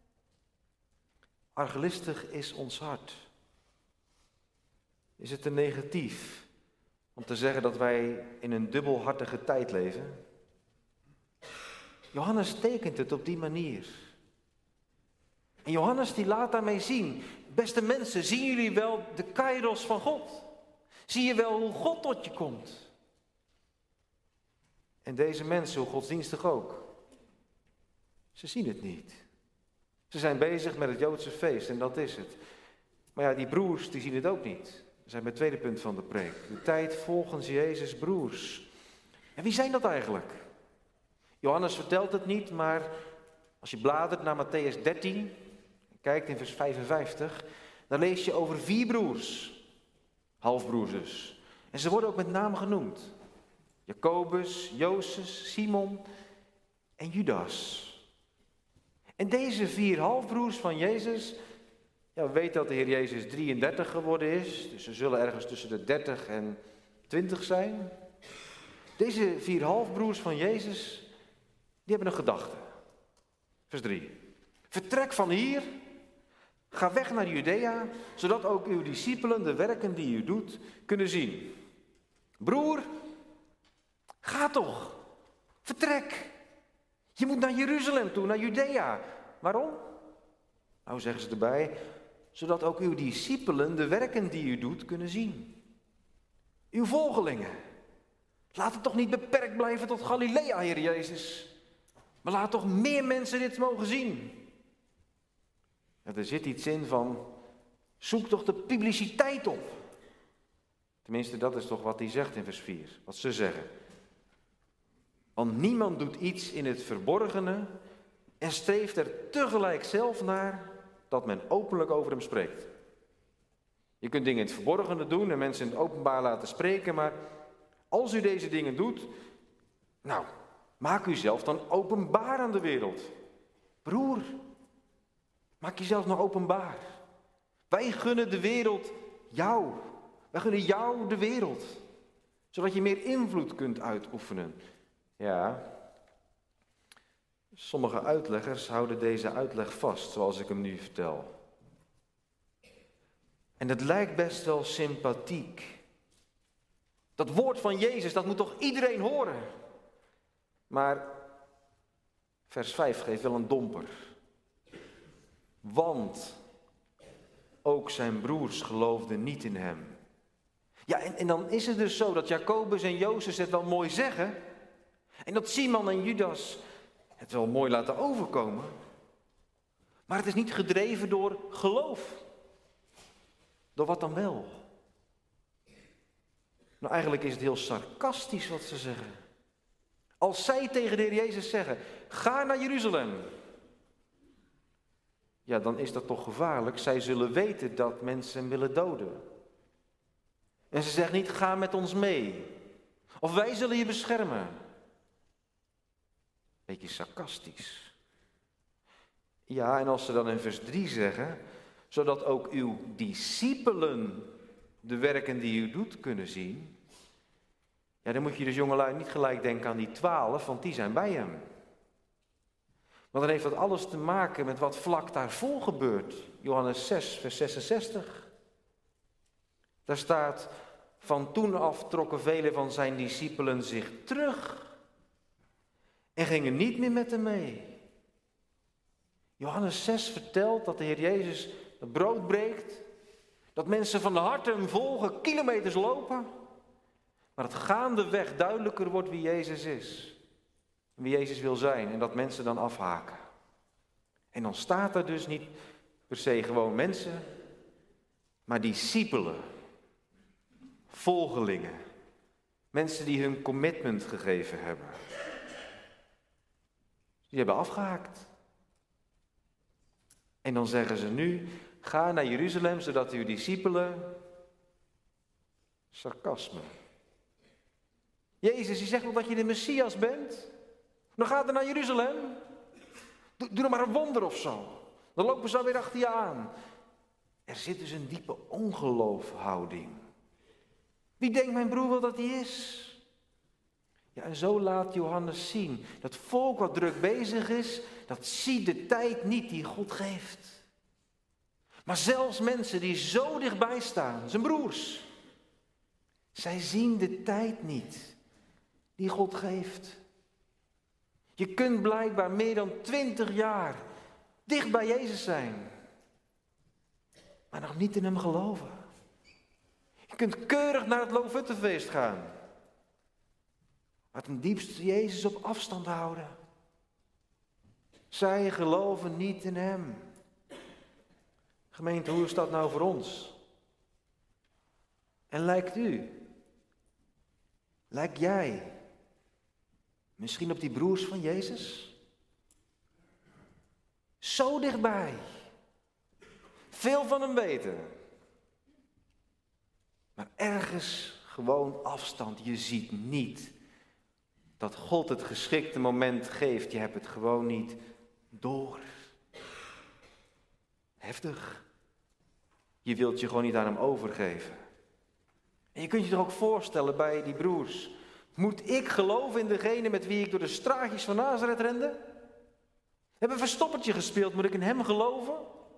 Arglistig is ons hart. Is het te negatief om te zeggen dat wij in een dubbelhartige tijd leven? Johannes tekent het op die manier. En Johannes die laat daarmee zien, beste mensen, zien jullie wel de kairos van God? Zie je wel hoe God tot je komt? En deze mensen, hoe godsdienstig ook, ze zien het niet. Ze zijn bezig met het Joodse feest en dat is het. Maar ja, die broers die zien het ook niet. Dat zijn mijn tweede punt van de preek. De tijd volgens Jezus' broers. En wie zijn dat eigenlijk? Johannes vertelt het niet, maar als je bladert naar Mattheüs dertien, kijkt in vers vijfenvijftig, dan lees je over vier broers. Halfbroers dus. En ze worden ook met naam genoemd. Jacobus, Jozef, Simon en Judas. En deze vier halfbroers van Jezus, ja, we weten dat de Heer Jezus drieëndertig geworden is, dus ze zullen ergens tussen de dertig en twintig zijn. Deze vier halfbroers van Jezus, die hebben een gedachte. Vers drie. Vertrek van hier, ga weg naar Judea, zodat ook uw discipelen de werken die u doet kunnen zien. Broer, ga toch, vertrek. Je moet naar Jeruzalem toe, naar Judea. Waarom? Nou, zeggen ze erbij, zodat ook uw discipelen de werken die u doet kunnen zien. Uw volgelingen. Laat het toch niet beperkt blijven tot Galilea, Heer Jezus. Maar laat toch meer mensen dit mogen zien. Ja, er zit iets in van, zoek toch de publiciteit op. Tenminste, dat is toch wat hij zegt in vers vier, wat ze zeggen. Want niemand doet iets in het verborgene en streeft er tegelijk zelf naar dat men openlijk over hem spreekt. Je kunt dingen in het verborgene doen en mensen in het openbaar laten spreken, maar als u deze dingen doet, nou, maak uzelf dan openbaar aan de wereld. Broer, maak jezelf nou openbaar. Wij gunnen de wereld jou. Wij gunnen jou de wereld. Zodat je meer invloed kunt uitoefenen. Ja, sommige uitleggers houden deze uitleg vast, zoals ik hem nu vertel. En het lijkt best wel sympathiek. Dat woord van Jezus, dat moet toch iedereen horen? Maar vers vijf geeft wel een domper. Want ook zijn broers geloofden niet in hem. Ja, en, en dan is het dus zo dat Jacobus en Jozef het wel mooi zeggen. En dat Simon en Judas het wel mooi laten overkomen. Maar het is niet gedreven door geloof. Door wat dan wel? Nou, eigenlijk is het heel sarcastisch wat ze zeggen. Als zij tegen de Heer Jezus zeggen, ga naar Jeruzalem. Ja, dan is dat toch gevaarlijk. Zij zullen weten dat mensen hem willen doden. En ze zeggen niet, ga met ons mee. Of wij zullen je beschermen. Beetje sarcastisch. Ja, en als ze dan in vers drie zeggen, zodat ook uw discipelen de werken die u doet kunnen zien. Ja, dan moet je dus jongelui niet gelijk denken aan die twaalf, want die zijn bij hem. Want dan heeft dat alles te maken met wat vlak daarvoor gebeurt. Johannes zes, vers zesenzestig. Daar staat, van toen af trokken velen van zijn discipelen zich terug. En gingen niet meer met hem mee. Johannes zes vertelt dat de Heer Jezus het brood breekt. Dat mensen van de harte hem volgen, kilometers lopen. Maar het gaandeweg duidelijker wordt wie Jezus is. En wie Jezus wil zijn. En dat mensen dan afhaken. En dan staat er dus niet per se gewoon mensen. Maar discipelen. Volgelingen. Mensen die hun commitment gegeven hebben. Die hebben afgehaakt. En dan zeggen ze nu, ga naar Jeruzalem, zodat uw discipelen... Sarcasme. Jezus, je zegt wel dat je de Messias bent? Dan ga er naar Jeruzalem. Doe, doe er maar een wonder of zo. Dan lopen ze weer achter je aan. Er zit dus een diepe ongeloofhouding. Wie denkt mijn broer wel dat hij is? Ja, en zo laat Johannes zien. Dat volk wat druk bezig is, dat ziet de tijd niet die God geeft. Maar zelfs mensen die zo dichtbij staan, zijn broers. Zij zien de tijd niet die God geeft. Je kunt blijkbaar meer dan twintig jaar dicht bij Jezus zijn. Maar nog niet in hem geloven. Je kunt keurig naar het Loofhuttenfeest gaan. Maar ten diepste Jezus op afstand houden. Zij geloven niet in hem. Gemeente, hoe is dat nou voor ons? En lijkt u? Lijkt jij? Misschien op die broers van Jezus? Zo dichtbij. Veel van hem weten. Maar ergens gewoon afstand. Je ziet niet dat God het geschikte moment geeft. Je hebt het gewoon niet door. Heftig. Je wilt je gewoon niet aan hem overgeven. En je kunt je toch ook voorstellen bij die broers. Moet ik geloven in degene met wie ik door de straatjes van Nazareth rende? We hebben een verstoppertje gespeeld, moet ik in hem geloven?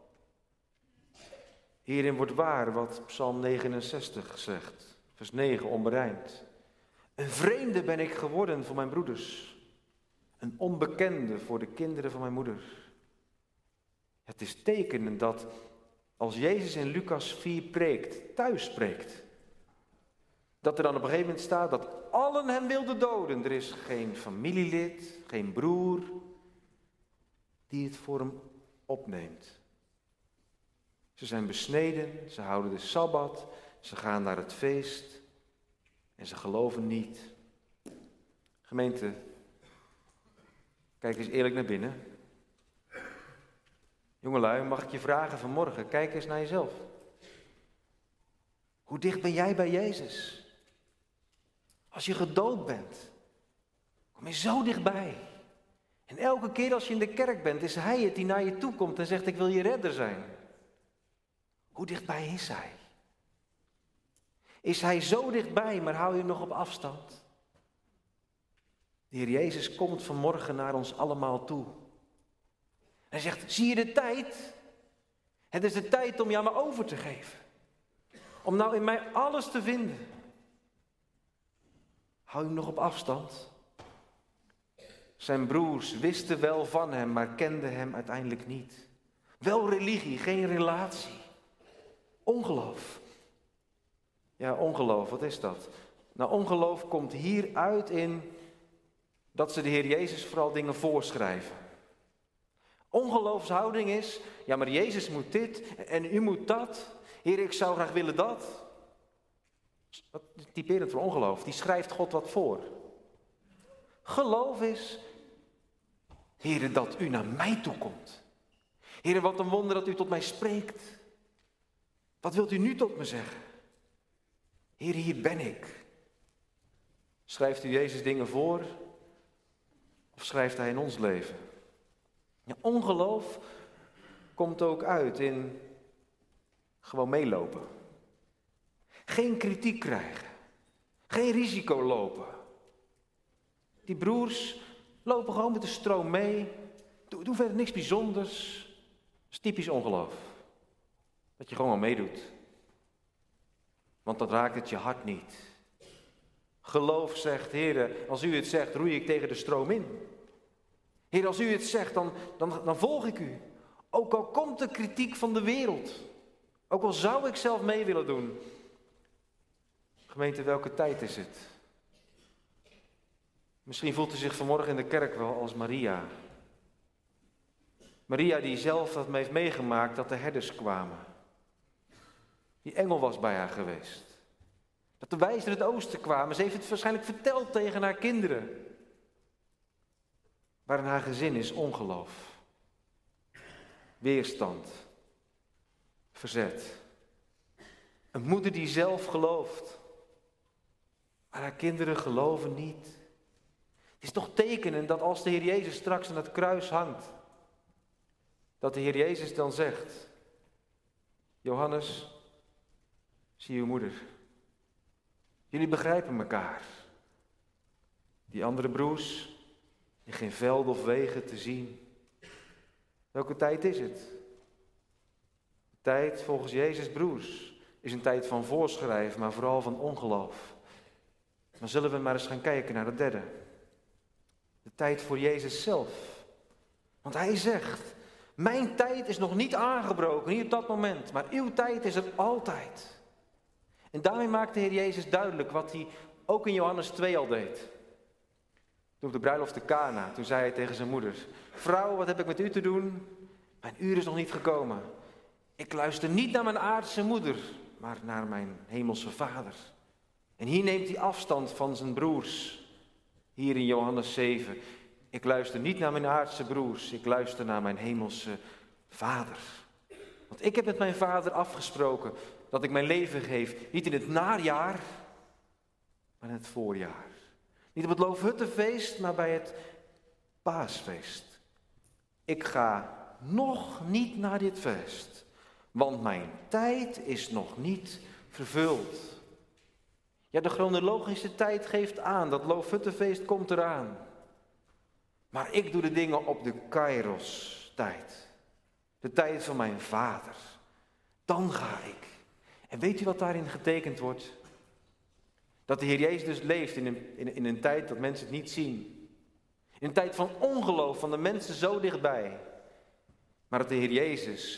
Hierin wordt waar wat Psalm negenenzestig zegt. Vers negen, onberijmd. Een vreemde ben ik geworden voor mijn broeders. Een onbekende voor de kinderen van mijn moeder. Het is tekenend dat als Jezus in Lucas vier preekt, thuis preekt. Dat er dan op een gegeven moment staat dat allen hem wilden doden. Er is geen familielid, geen broer die het voor hem opneemt. Ze zijn besneden, ze houden de Sabbat, ze gaan naar het feest en ze geloven niet. Gemeente, kijk eens eerlijk naar binnen. Jongelui, mag ik je vragen vanmorgen, kijk eens naar jezelf. Hoe dicht ben jij bij Jezus? Als je gedood bent, kom je zo dichtbij. En elke keer als je in de kerk bent, is Hij het die naar je toe komt en zegt, ik wil je redder zijn. Hoe dichtbij is Hij? Is Hij zo dichtbij, maar hou je hem nog op afstand? De Heer Jezus komt vanmorgen naar ons allemaal toe. Hij zegt, zie je de tijd? Het is de tijd om je aan me over te geven. Om nou in mij alles te vinden. Hou je hem nog op afstand? Zijn broers wisten wel van hem, maar kenden hem uiteindelijk niet. Wel religie, geen relatie. Ongeloof. Ja, ongeloof, wat is dat? Nou, ongeloof komt hieruit in dat ze de Heer Jezus vooral dingen voorschrijven. Ongeloofshouding is, ja, maar Jezus moet dit en u moet dat. Heer, ik zou graag willen dat. Wat typerend voor ongeloof, die schrijft God wat voor. Geloof is, Heer, dat u naar mij toe komt. Heer, wat een wonder dat u tot mij spreekt. Wat wilt u nu tot me zeggen? Heer, hier ben ik. Schrijft u Jezus dingen voor? Of schrijft hij in ons leven? Ja, ongeloof komt ook uit in gewoon meelopen. Geen kritiek krijgen. Geen risico lopen. Die broers lopen gewoon met de stroom mee. Doen verder niks bijzonders. Dat is typisch ongeloof. Dat je gewoon meedoet. Want dan raakt het je hart niet. Geloof zegt, Heer, als u het zegt, roei ik tegen de stroom in. Heer, als u het zegt, dan, dan, dan volg ik u. Ook al komt de kritiek van de wereld. Ook al zou ik zelf mee willen doen. Gemeente, welke tijd is het? Misschien voelt u zich vanmorgen in de kerk wel als Maria. Maria die zelf dat heeft meegemaakt dat de herders kwamen. Die engel was bij haar geweest. Dat de wijzen uit het oosten kwamen. Ze heeft het waarschijnlijk verteld tegen haar kinderen. Maar in haar gezin is ongeloof. Weerstand. Verzet. Een moeder die zelf gelooft. Maar haar kinderen geloven niet. Het is toch tekenend dat als de Heer Jezus straks aan het kruis hangt. Dat de Heer Jezus dan zegt. Johannes, zie uw moeder. Jullie begrijpen elkaar. Die andere broers, in geen veld of wegen te zien. Welke tijd is het? De tijd volgens Jezus' broers is een tijd van voorschrijven, maar vooral van ongeloof. Dan zullen we maar eens gaan kijken naar de derde. De tijd voor Jezus zelf. Want hij zegt, mijn tijd is nog niet aangebroken, niet op dat moment, maar uw tijd is er altijd. En daarmee maakt de Heer Jezus duidelijk wat hij ook in Johannes twee al deed. Toen op de bruiloft te Kana, toen zei hij tegen zijn moeder, vrouw, wat heb ik met u te doen? Mijn uur is nog niet gekomen. Ik luister niet naar mijn aardse moeder, maar naar mijn hemelse vader. En hier neemt hij afstand van zijn broers. Hier in Johannes zeven. Ik luister niet naar mijn aardse broers, ik luister naar mijn hemelse vader. Want ik heb met mijn vader afgesproken dat ik mijn leven geef, niet in het najaar, maar in het voorjaar. Niet op het Loofhuttenfeest, maar bij het paasfeest. Ik ga nog niet naar dit feest, want mijn tijd is nog niet vervuld. Ja, de chronologische tijd geeft aan, dat Loofhuttenfeest komt eraan. Maar ik doe de dingen op de Kairos-tijd. De tijd van mijn vader. Dan ga ik. En weet u wat daarin getekend wordt? Dat de Heer Jezus dus leeft in een, in, in een tijd dat mensen het niet zien. In een tijd van ongeloof, van de mensen zo dichtbij. Maar dat de Heer Jezus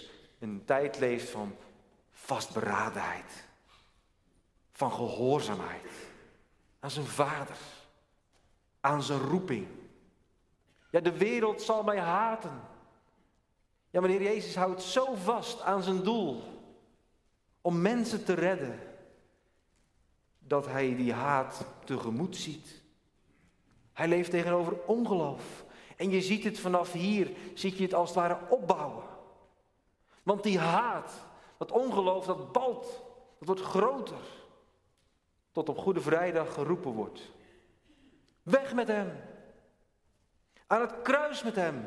een tijd leeft van vastberadenheid, van gehoorzaamheid aan zijn Vader, aan zijn roeping. Ja, de wereld zal mij haten. Ja, maar de Heer Jezus houdt zo vast aan zijn doel om mensen te redden, dat hij die haat tegemoet ziet. Hij leeft tegenover ongeloof. En je ziet het vanaf hier, zie je het als het ware opbouwen. Want die haat, dat ongeloof, dat balt, dat wordt groter. Tot op Goede Vrijdag geroepen wordt. Weg met hem. Aan het kruis met hem.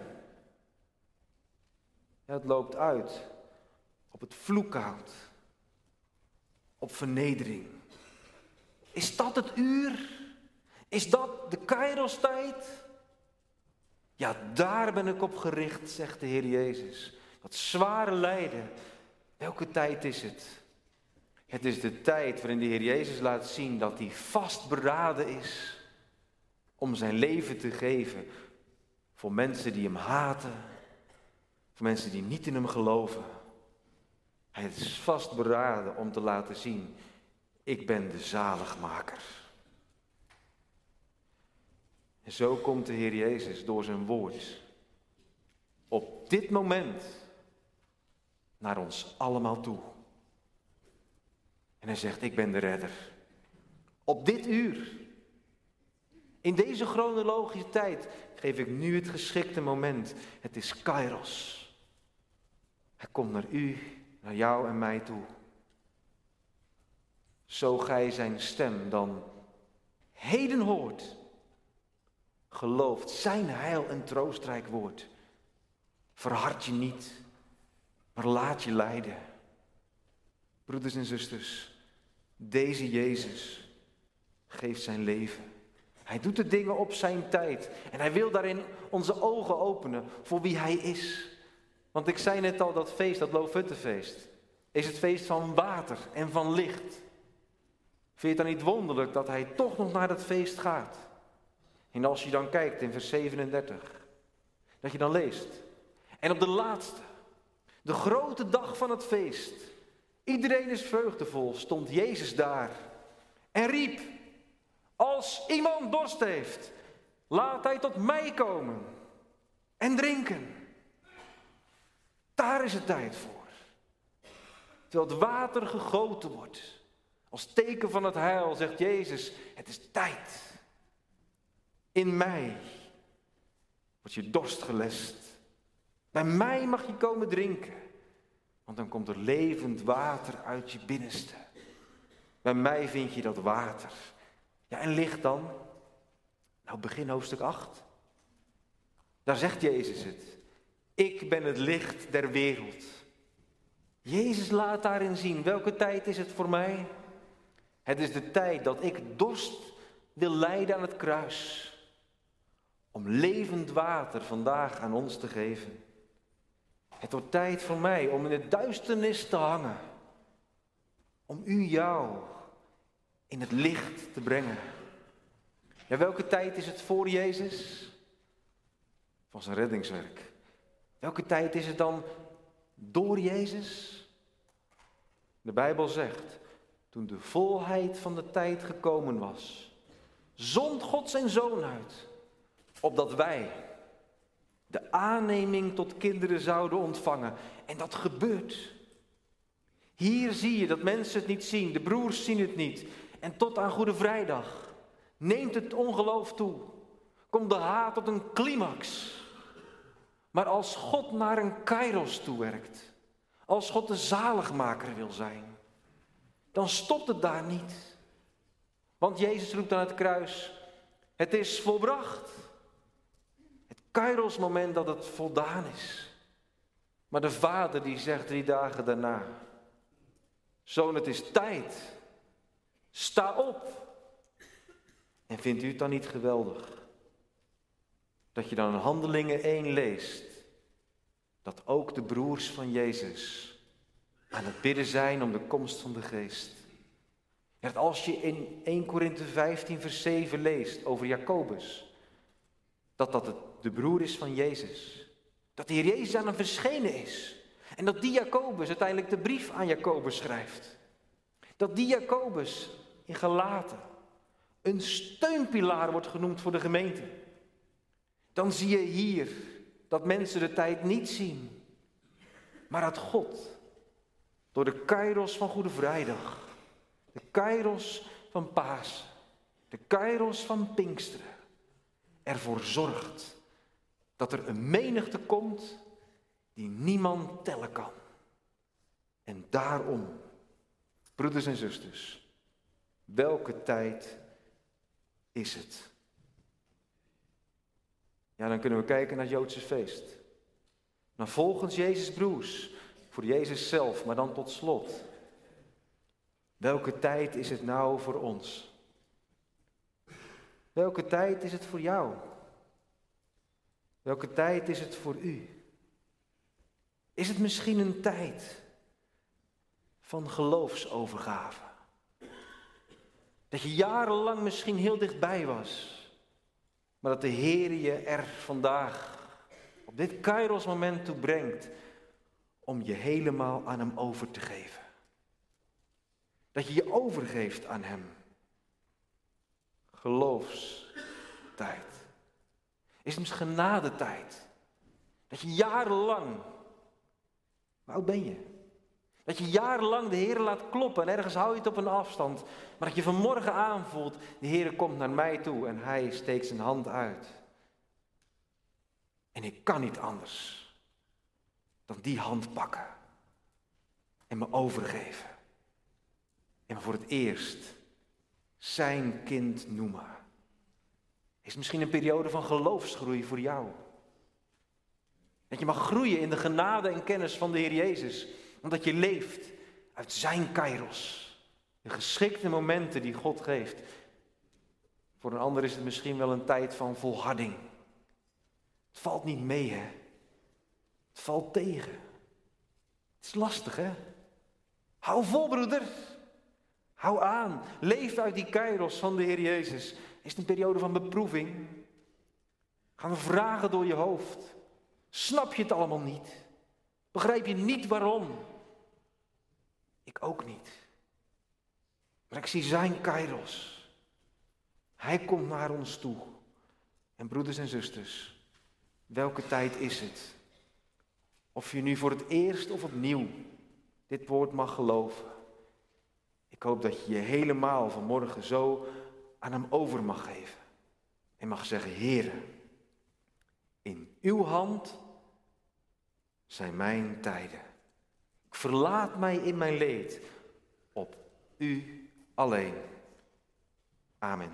Ja, het loopt uit op het vloekhout. Op vernedering. Is dat het uur? Is dat de Kairos-tijd? Ja, daar ben ik op gericht, zegt de Heer Jezus. Dat zware lijden. Welke tijd is het? Het is de tijd waarin de Heer Jezus laat zien dat hij vastberaden is om zijn leven te geven voor mensen die hem haten, voor mensen die niet in hem geloven. Hij is vastberaden om te laten zien, ik ben de zaligmaker. En zo komt de Heer Jezus door zijn woord op dit moment naar ons allemaal toe. En hij zegt, ik ben de redder. Op dit uur, in deze chronologische tijd, geef ik nu het geschikte moment. Het is Kairos. Hij komt naar u, naar jou en mij toe. Zo gij zijn stem dan heden hoort, gelooft zijn heil en troostrijk woord. Verhard je niet, maar laat je leiden. Broeders en zusters, deze Jezus geeft zijn leven. Hij doet de dingen op zijn tijd. En hij wil daarin onze ogen openen voor wie hij is. Want ik zei net al, dat feest, dat Loofhuttenfeest, is het feest van water en van licht. Vind je het dan niet wonderlijk dat hij toch nog naar dat feest gaat? En als je dan kijkt in vers zevenendertig, dat je dan leest. En op de laatste, de grote dag van het feest, iedereen is vreugdevol, stond Jezus daar en riep, als iemand dorst heeft, laat hij tot mij komen en drinken. Daar is het tijd voor. Terwijl het water gegoten wordt, als teken van het heil, zegt Jezus, het is tijd. In mij wordt je dorst gelest. Bij mij mag je komen drinken, want dan komt er levend water uit je binnenste. Bij mij vind je dat water. Ja, en licht dan? Nou, begin hoofdstuk acht. Daar zegt Jezus het. Ik ben het licht der wereld. Jezus laat daarin zien, welke tijd is het voor mij? Het is de tijd dat ik dorst wil lijden aan het kruis. Om levend water vandaag aan ons te geven. Het wordt tijd voor mij om in de duisternis te hangen. Om u, jou, in het licht te brengen. Ja, welke tijd is het voor Jezus? Van zijn reddingswerk. Welke tijd is het dan door Jezus? De Bijbel zegt, toen de volheid van de tijd gekomen was, zond God zijn Zoon uit, opdat wij de aanneming tot kinderen zouden ontvangen. En dat gebeurt. Hier zie je dat mensen het niet zien, de broers zien het niet. En tot aan Goede Vrijdag neemt het ongeloof toe. Komt de haat tot een climax. Maar als God naar een Kairos toewerkt, als God de zaligmaker wil zijn, dan stopt het daar niet. Want Jezus roept aan het kruis, het is volbracht. Het Kairos moment dat het voldaan is. Maar de Vader die zegt drie dagen daarna, Zoon, het is tijd. Sta op. En vindt u het dan niet geweldig? Dat je dan in Handelingen één leest. Dat ook de broers van Jezus aan het bidden zijn om de komst van de Geest. Ja, dat als je in eerste Korinthe vijftien vers zeven leest over Jacobus. Dat dat het, de broer is van Jezus. Dat de Heer Jezus aan hem verschenen is. En dat die Jacobus uiteindelijk de brief aan Jacobus schrijft. Dat die Jacobus in Galaten een steunpilaar wordt genoemd voor de gemeente. Dan zie je hier dat mensen de tijd niet zien. Maar dat God door de kairos van Goede Vrijdag, de kairos van Pasen, de kairos van Pinksteren, ervoor zorgt dat er een menigte komt die niemand tellen kan. En daarom, broeders en zusters, welke tijd is het? Ja, dan kunnen we kijken naar het Joodse feest. Nou, volgens Jezus' broers, voor Jezus zelf, maar dan tot slot. Welke tijd is het nou voor ons? Welke tijd is het voor jou? Welke tijd is het voor u? Is het misschien een tijd van geloofsovergave? Dat je jarenlang misschien heel dichtbij was, maar dat de Heer je er vandaag op dit Kairos moment toe brengt om je helemaal aan hem over te geven. Dat je je overgeeft aan hem. Geloofstijd. Is het misschien genadetijd? Dat je jarenlang, hoe oud ben je? Dat je jarenlang de Heer laat kloppen en ergens hou je het op een afstand. Maar dat je vanmorgen aanvoelt, de Heer komt naar mij toe en hij steekt zijn hand uit. En ik kan niet anders dan die hand pakken en me overgeven. En me voor het eerst zijn kind noemen. Is het misschien een periode van geloofsgroei voor jou? Dat je mag groeien in de genade en kennis van de Heer Jezus. Omdat je leeft uit zijn kairos. De geschikte momenten die God geeft. Voor een ander is het misschien wel een tijd van volharding. Het valt niet mee, hè. Het valt tegen. Het is lastig, hè. Hou vol, broeder. Hou aan. Leef uit die kairos van de Heer Jezus. Is het een periode van beproeving? Gaan er vragen door je hoofd? Snap je het allemaal niet? Begrijp je niet waarom? Ik ook niet. Maar ik zie zijn kairos. Hij komt naar ons toe. En broeders en zusters, welke tijd is het? Of je nu voor het eerst of opnieuw dit woord mag geloven. Ik hoop dat je je helemaal vanmorgen zo aan hem over mag geven. En mag zeggen, Heere, in uw hand zijn mijn tijden. Ik verlaat mij in mijn leed op u alleen. Amen.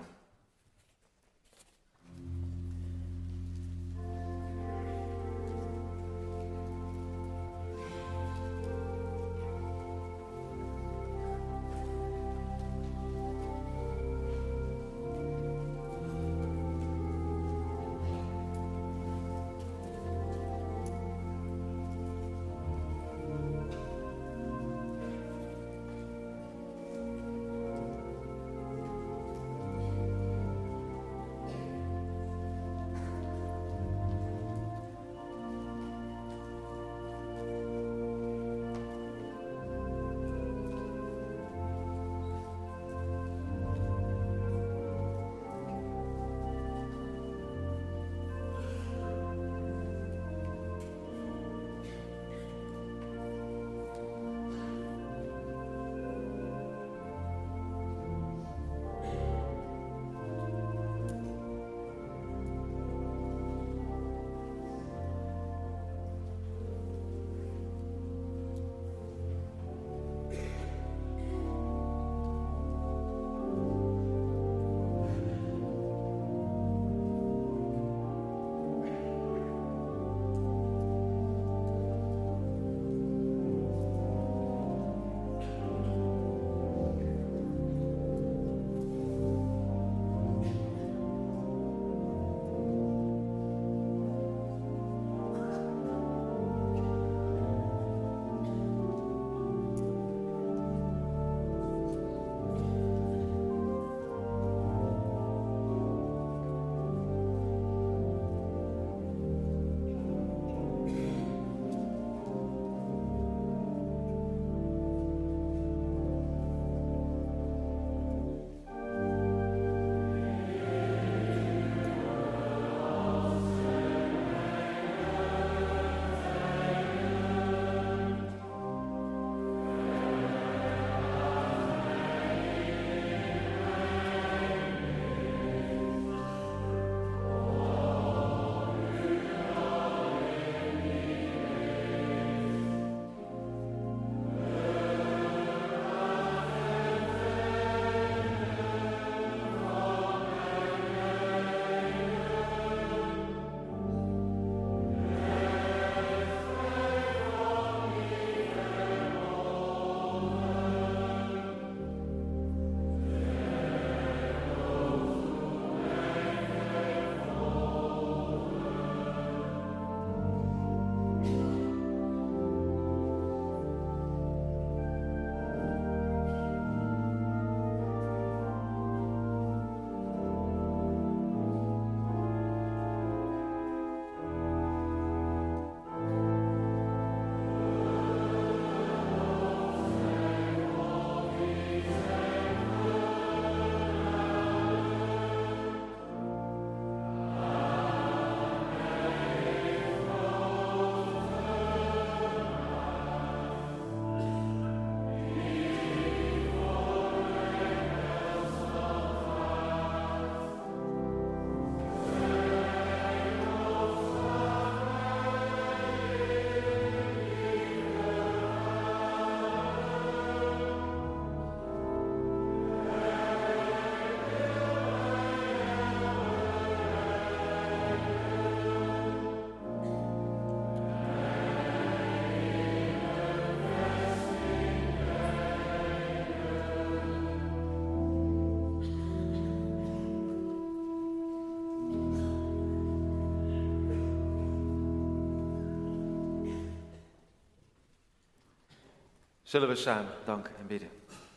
Zullen we samen danken en bidden.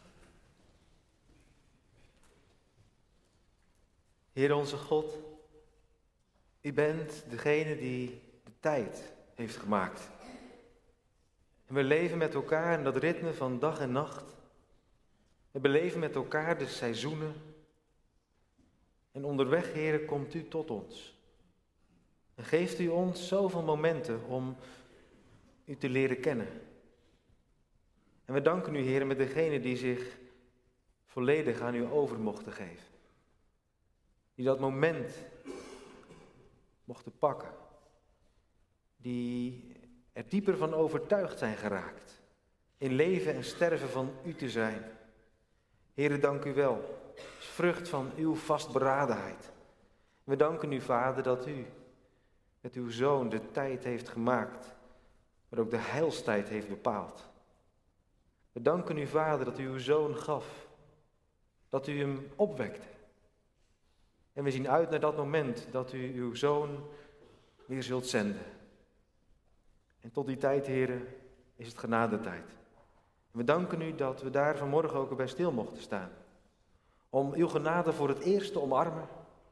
Heer onze God, u bent degene die de tijd heeft gemaakt. En we leven met elkaar in dat ritme van dag en nacht. We beleven met elkaar de seizoenen. En onderweg, Heer, komt u tot ons. En geeft u ons zoveel momenten om u te leren kennen. En we danken u, Heer, met degenen die zich volledig aan u over mochten geven. Die dat moment mochten pakken. Die er dieper van overtuigd zijn geraakt. In leven en sterven van u te zijn. Heere, dank u wel. Als vrucht van uw vastberadenheid. We danken u, Vader, dat u met uw Zoon de tijd heeft gemaakt. Maar ook de heilstijd heeft bepaald. We danken u, Vader, dat u uw Zoon gaf. Dat u hem opwekte. En we zien uit naar dat moment dat u uw Zoon weer zult zenden. En tot die tijd, heren, is het genadetijd. En we danken u dat we daar vanmorgen ook bij stil mochten staan. Om uw genade voor het eerst te omarmen.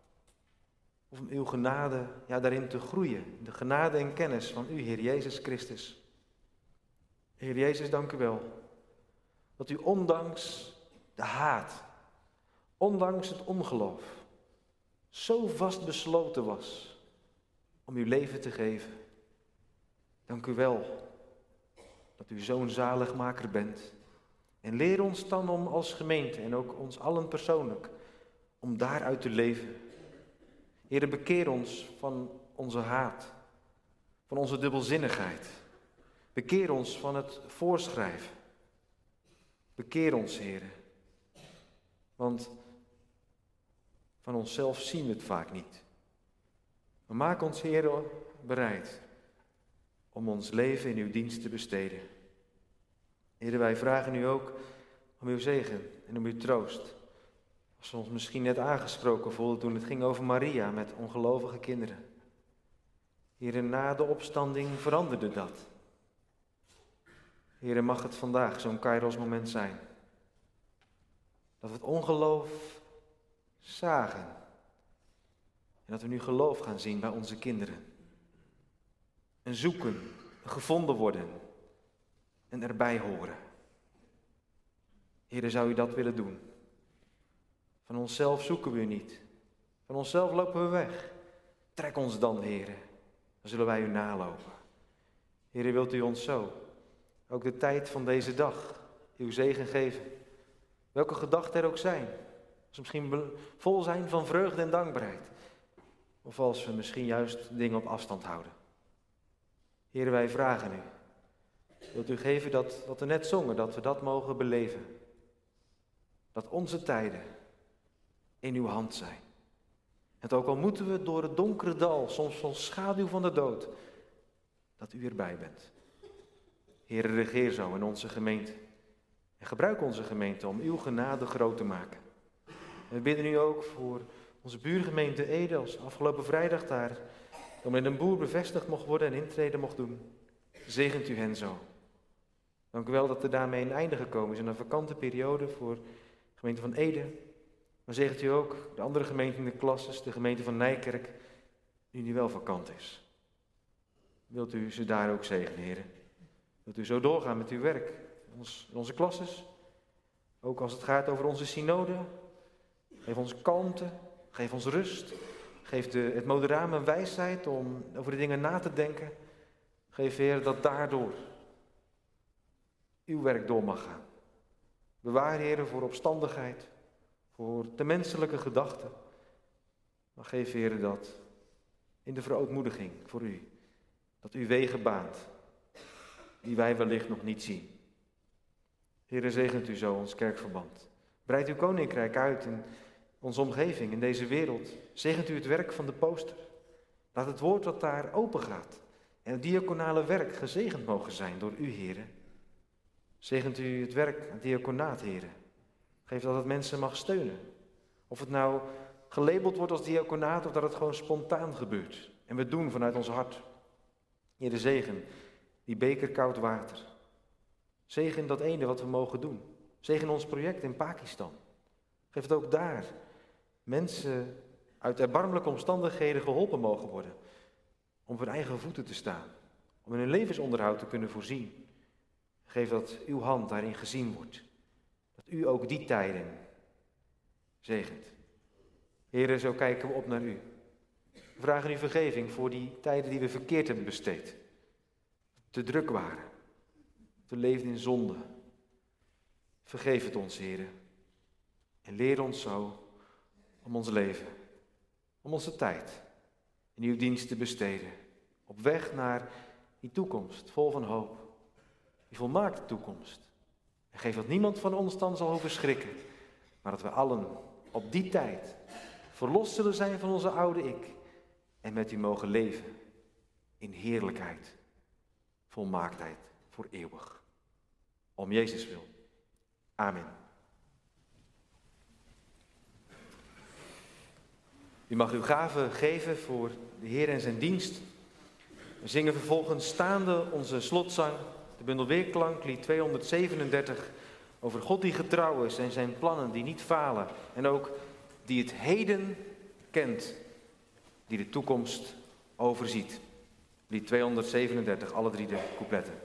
Of om uw genade, ja, daarin te groeien. De genade en kennis van u, Heer Jezus Christus. Heer Jezus, dank u wel. Dat u ondanks de haat, ondanks het ongeloof, zo vastbesloten was om uw leven te geven. Dank u wel dat u zo'n zaligmaker bent. En leer ons dan om als gemeente en ook ons allen persoonlijk, om daaruit te leven. Heere, bekeer ons van onze haat, van onze dubbelzinnigheid. Bekeer ons van het voorschrijven. Bekeer ons, Heere. Want van onszelf zien we het vaak niet. Maar maak ons, Heere, bereid om ons leven in uw dienst te besteden. Heere, wij vragen u ook om uw zegen en om uw troost. Als we ons misschien net aangesproken voelden toen het ging over Maria met ongelovige kinderen. Heere, na de opstanding veranderde dat. Heere, mag het vandaag zo'n Kairos moment zijn. Dat we het ongeloof zagen. En dat we nu geloof gaan zien bij onze kinderen. En zoeken, gevonden worden en erbij horen. Heere, zou u dat willen doen? Van onszelf zoeken we u niet. Van onszelf lopen we weg. Trek ons dan, Heere. Dan zullen wij u nalopen. Heere, wilt u ons zo ook de tijd van deze dag uw zegen geven? Welke gedachten er ook zijn. Als we misschien vol zijn van vreugde en dankbaarheid. Of als we misschien juist dingen op afstand houden. Heere, wij vragen u. Wilt u geven dat wat we net zongen, dat we dat mogen beleven. Dat onze tijden in uw hand zijn. En ook al moeten we door het donkere dal, soms van schaduw van de dood, dat u erbij bent. Heere, regeer zo in onze gemeente. En gebruik onze gemeente om uw genade groot te maken. En we bidden u ook voor onze buurgemeente Ede, als afgelopen vrijdag daar dominee Den Boer bevestigd mocht worden en intrede mocht doen. Zegent u hen zo. Dank u wel dat er daarmee een einde gekomen is in een vakante periode voor de gemeente van Ede. Maar zegent u ook de andere gemeenten in de klasses, de gemeente van Nijkerk, die nu wel vakant is. Wilt u ze daar ook zegenen, heren? Wilt u zo doorgaan met uw werk in ons, in onze klasses? Ook als het gaat over onze synode. Geef ons kalmte, geef ons rust. Geef de, het moderame wijsheid om over de dingen na te denken. Geef, Heer, dat daardoor uw werk door mag gaan. Bewaar, Heer, voor opstandigheid, voor de menselijke gedachten. Maar geef, Heer, dat in de verootmoediging voor u, dat u wegen baant, die wij wellicht nog niet zien. Heer, zegent u zo ons kerkverband. Breid uw koninkrijk uit in onze omgeving, in deze wereld. Zegent u het werk van de poster. Laat het woord dat daar open gaat en het diaconale werk gezegend mogen zijn door u, heren. Zegent u het werk, het diaconaat, heren. Geef dat het mensen mag steunen. Of het nou gelabeld wordt als diaconaat of dat het gewoon spontaan gebeurt. En we het doen vanuit ons hart. Heer, de zegen, die beker koud water. Zegen dat ene wat we mogen doen. Zegen ons project in Pakistan. Geef dat ook daar mensen uit erbarmelijke omstandigheden geholpen mogen worden. Om op hun eigen voeten te staan. Om in hun levensonderhoud te kunnen voorzien. Geef dat uw hand daarin gezien wordt. Dat u ook die tijden zegent. Heere, zo kijken we op naar u. We vragen u vergeving voor die tijden die we verkeerd hebben besteed. Te druk waren. Te leven in zonde. Vergeef het ons, Heere. En leer ons zo om ons leven, om onze tijd in uw dienst te besteden. Op weg naar die toekomst, vol van hoop. Die volmaakte toekomst. En geef dat niemand van ons dan zal hoeven schrikken. Maar dat we allen op die tijd verlost zullen zijn van onze oude ik. En met u mogen leven in heerlijkheid, volmaaktheid voor eeuwig. Om Jezus wil. Amen. U mag uw gave geven voor de Heer en zijn dienst. We zingen vervolgens staande onze slotzang, de bundel Weerklank, lied tweehonderdzevenendertig, over God die getrouw is en zijn plannen die niet falen. En ook die het heden kent, die de toekomst overziet. Lied tweehonderdzevenendertig, alle drie de coupletten.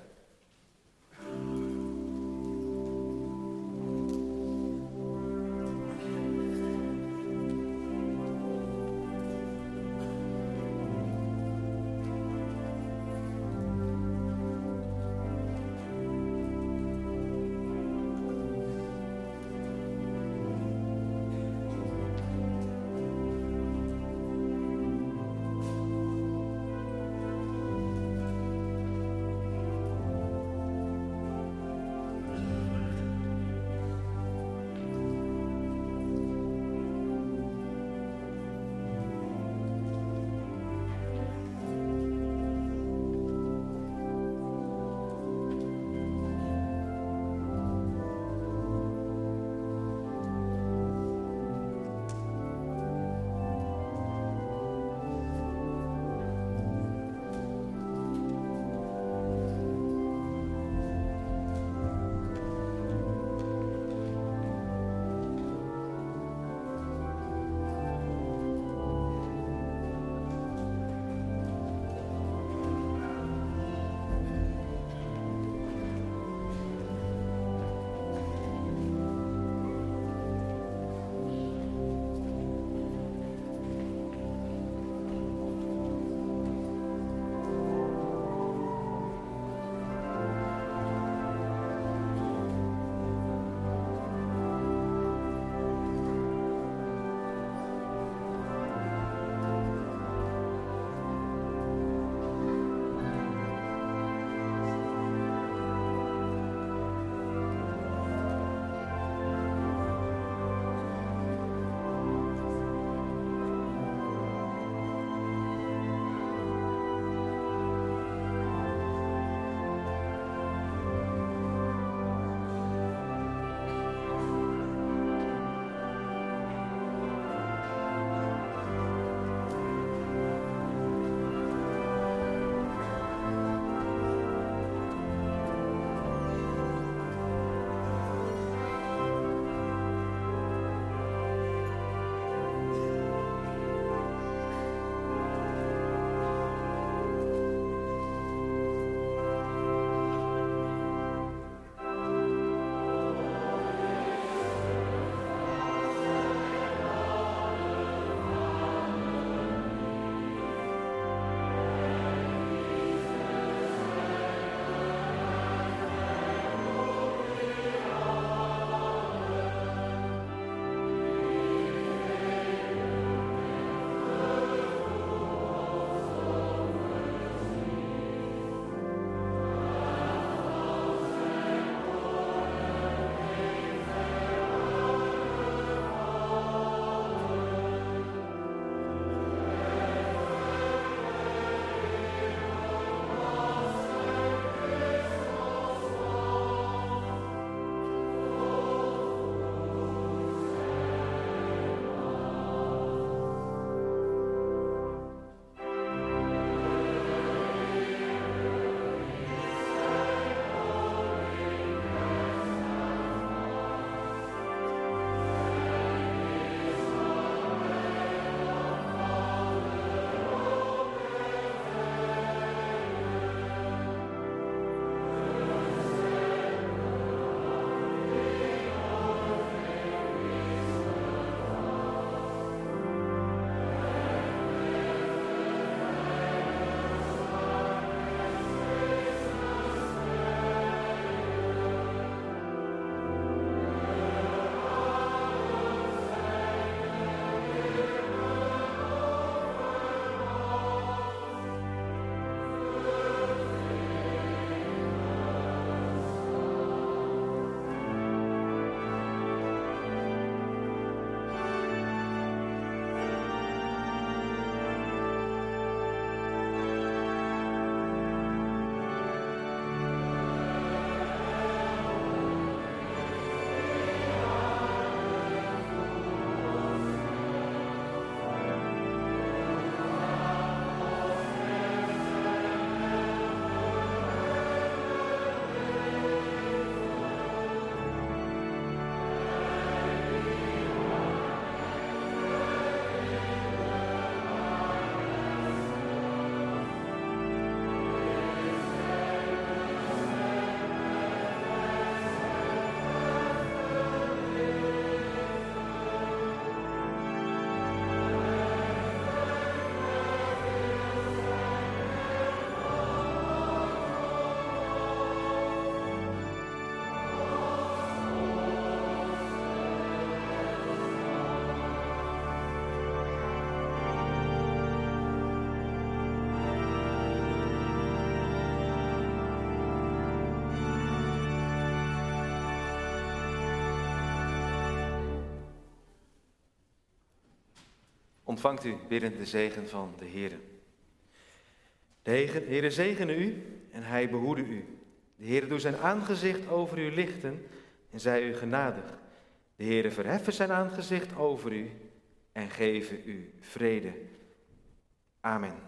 Ontvangt u bidden de zegen van de Heere. De Heere zegene u en hij behoede u. De Heere doet zijn aangezicht over u lichten en zij u genadig. De Heere verheffen zijn aangezicht over u en geven u vrede. Amen.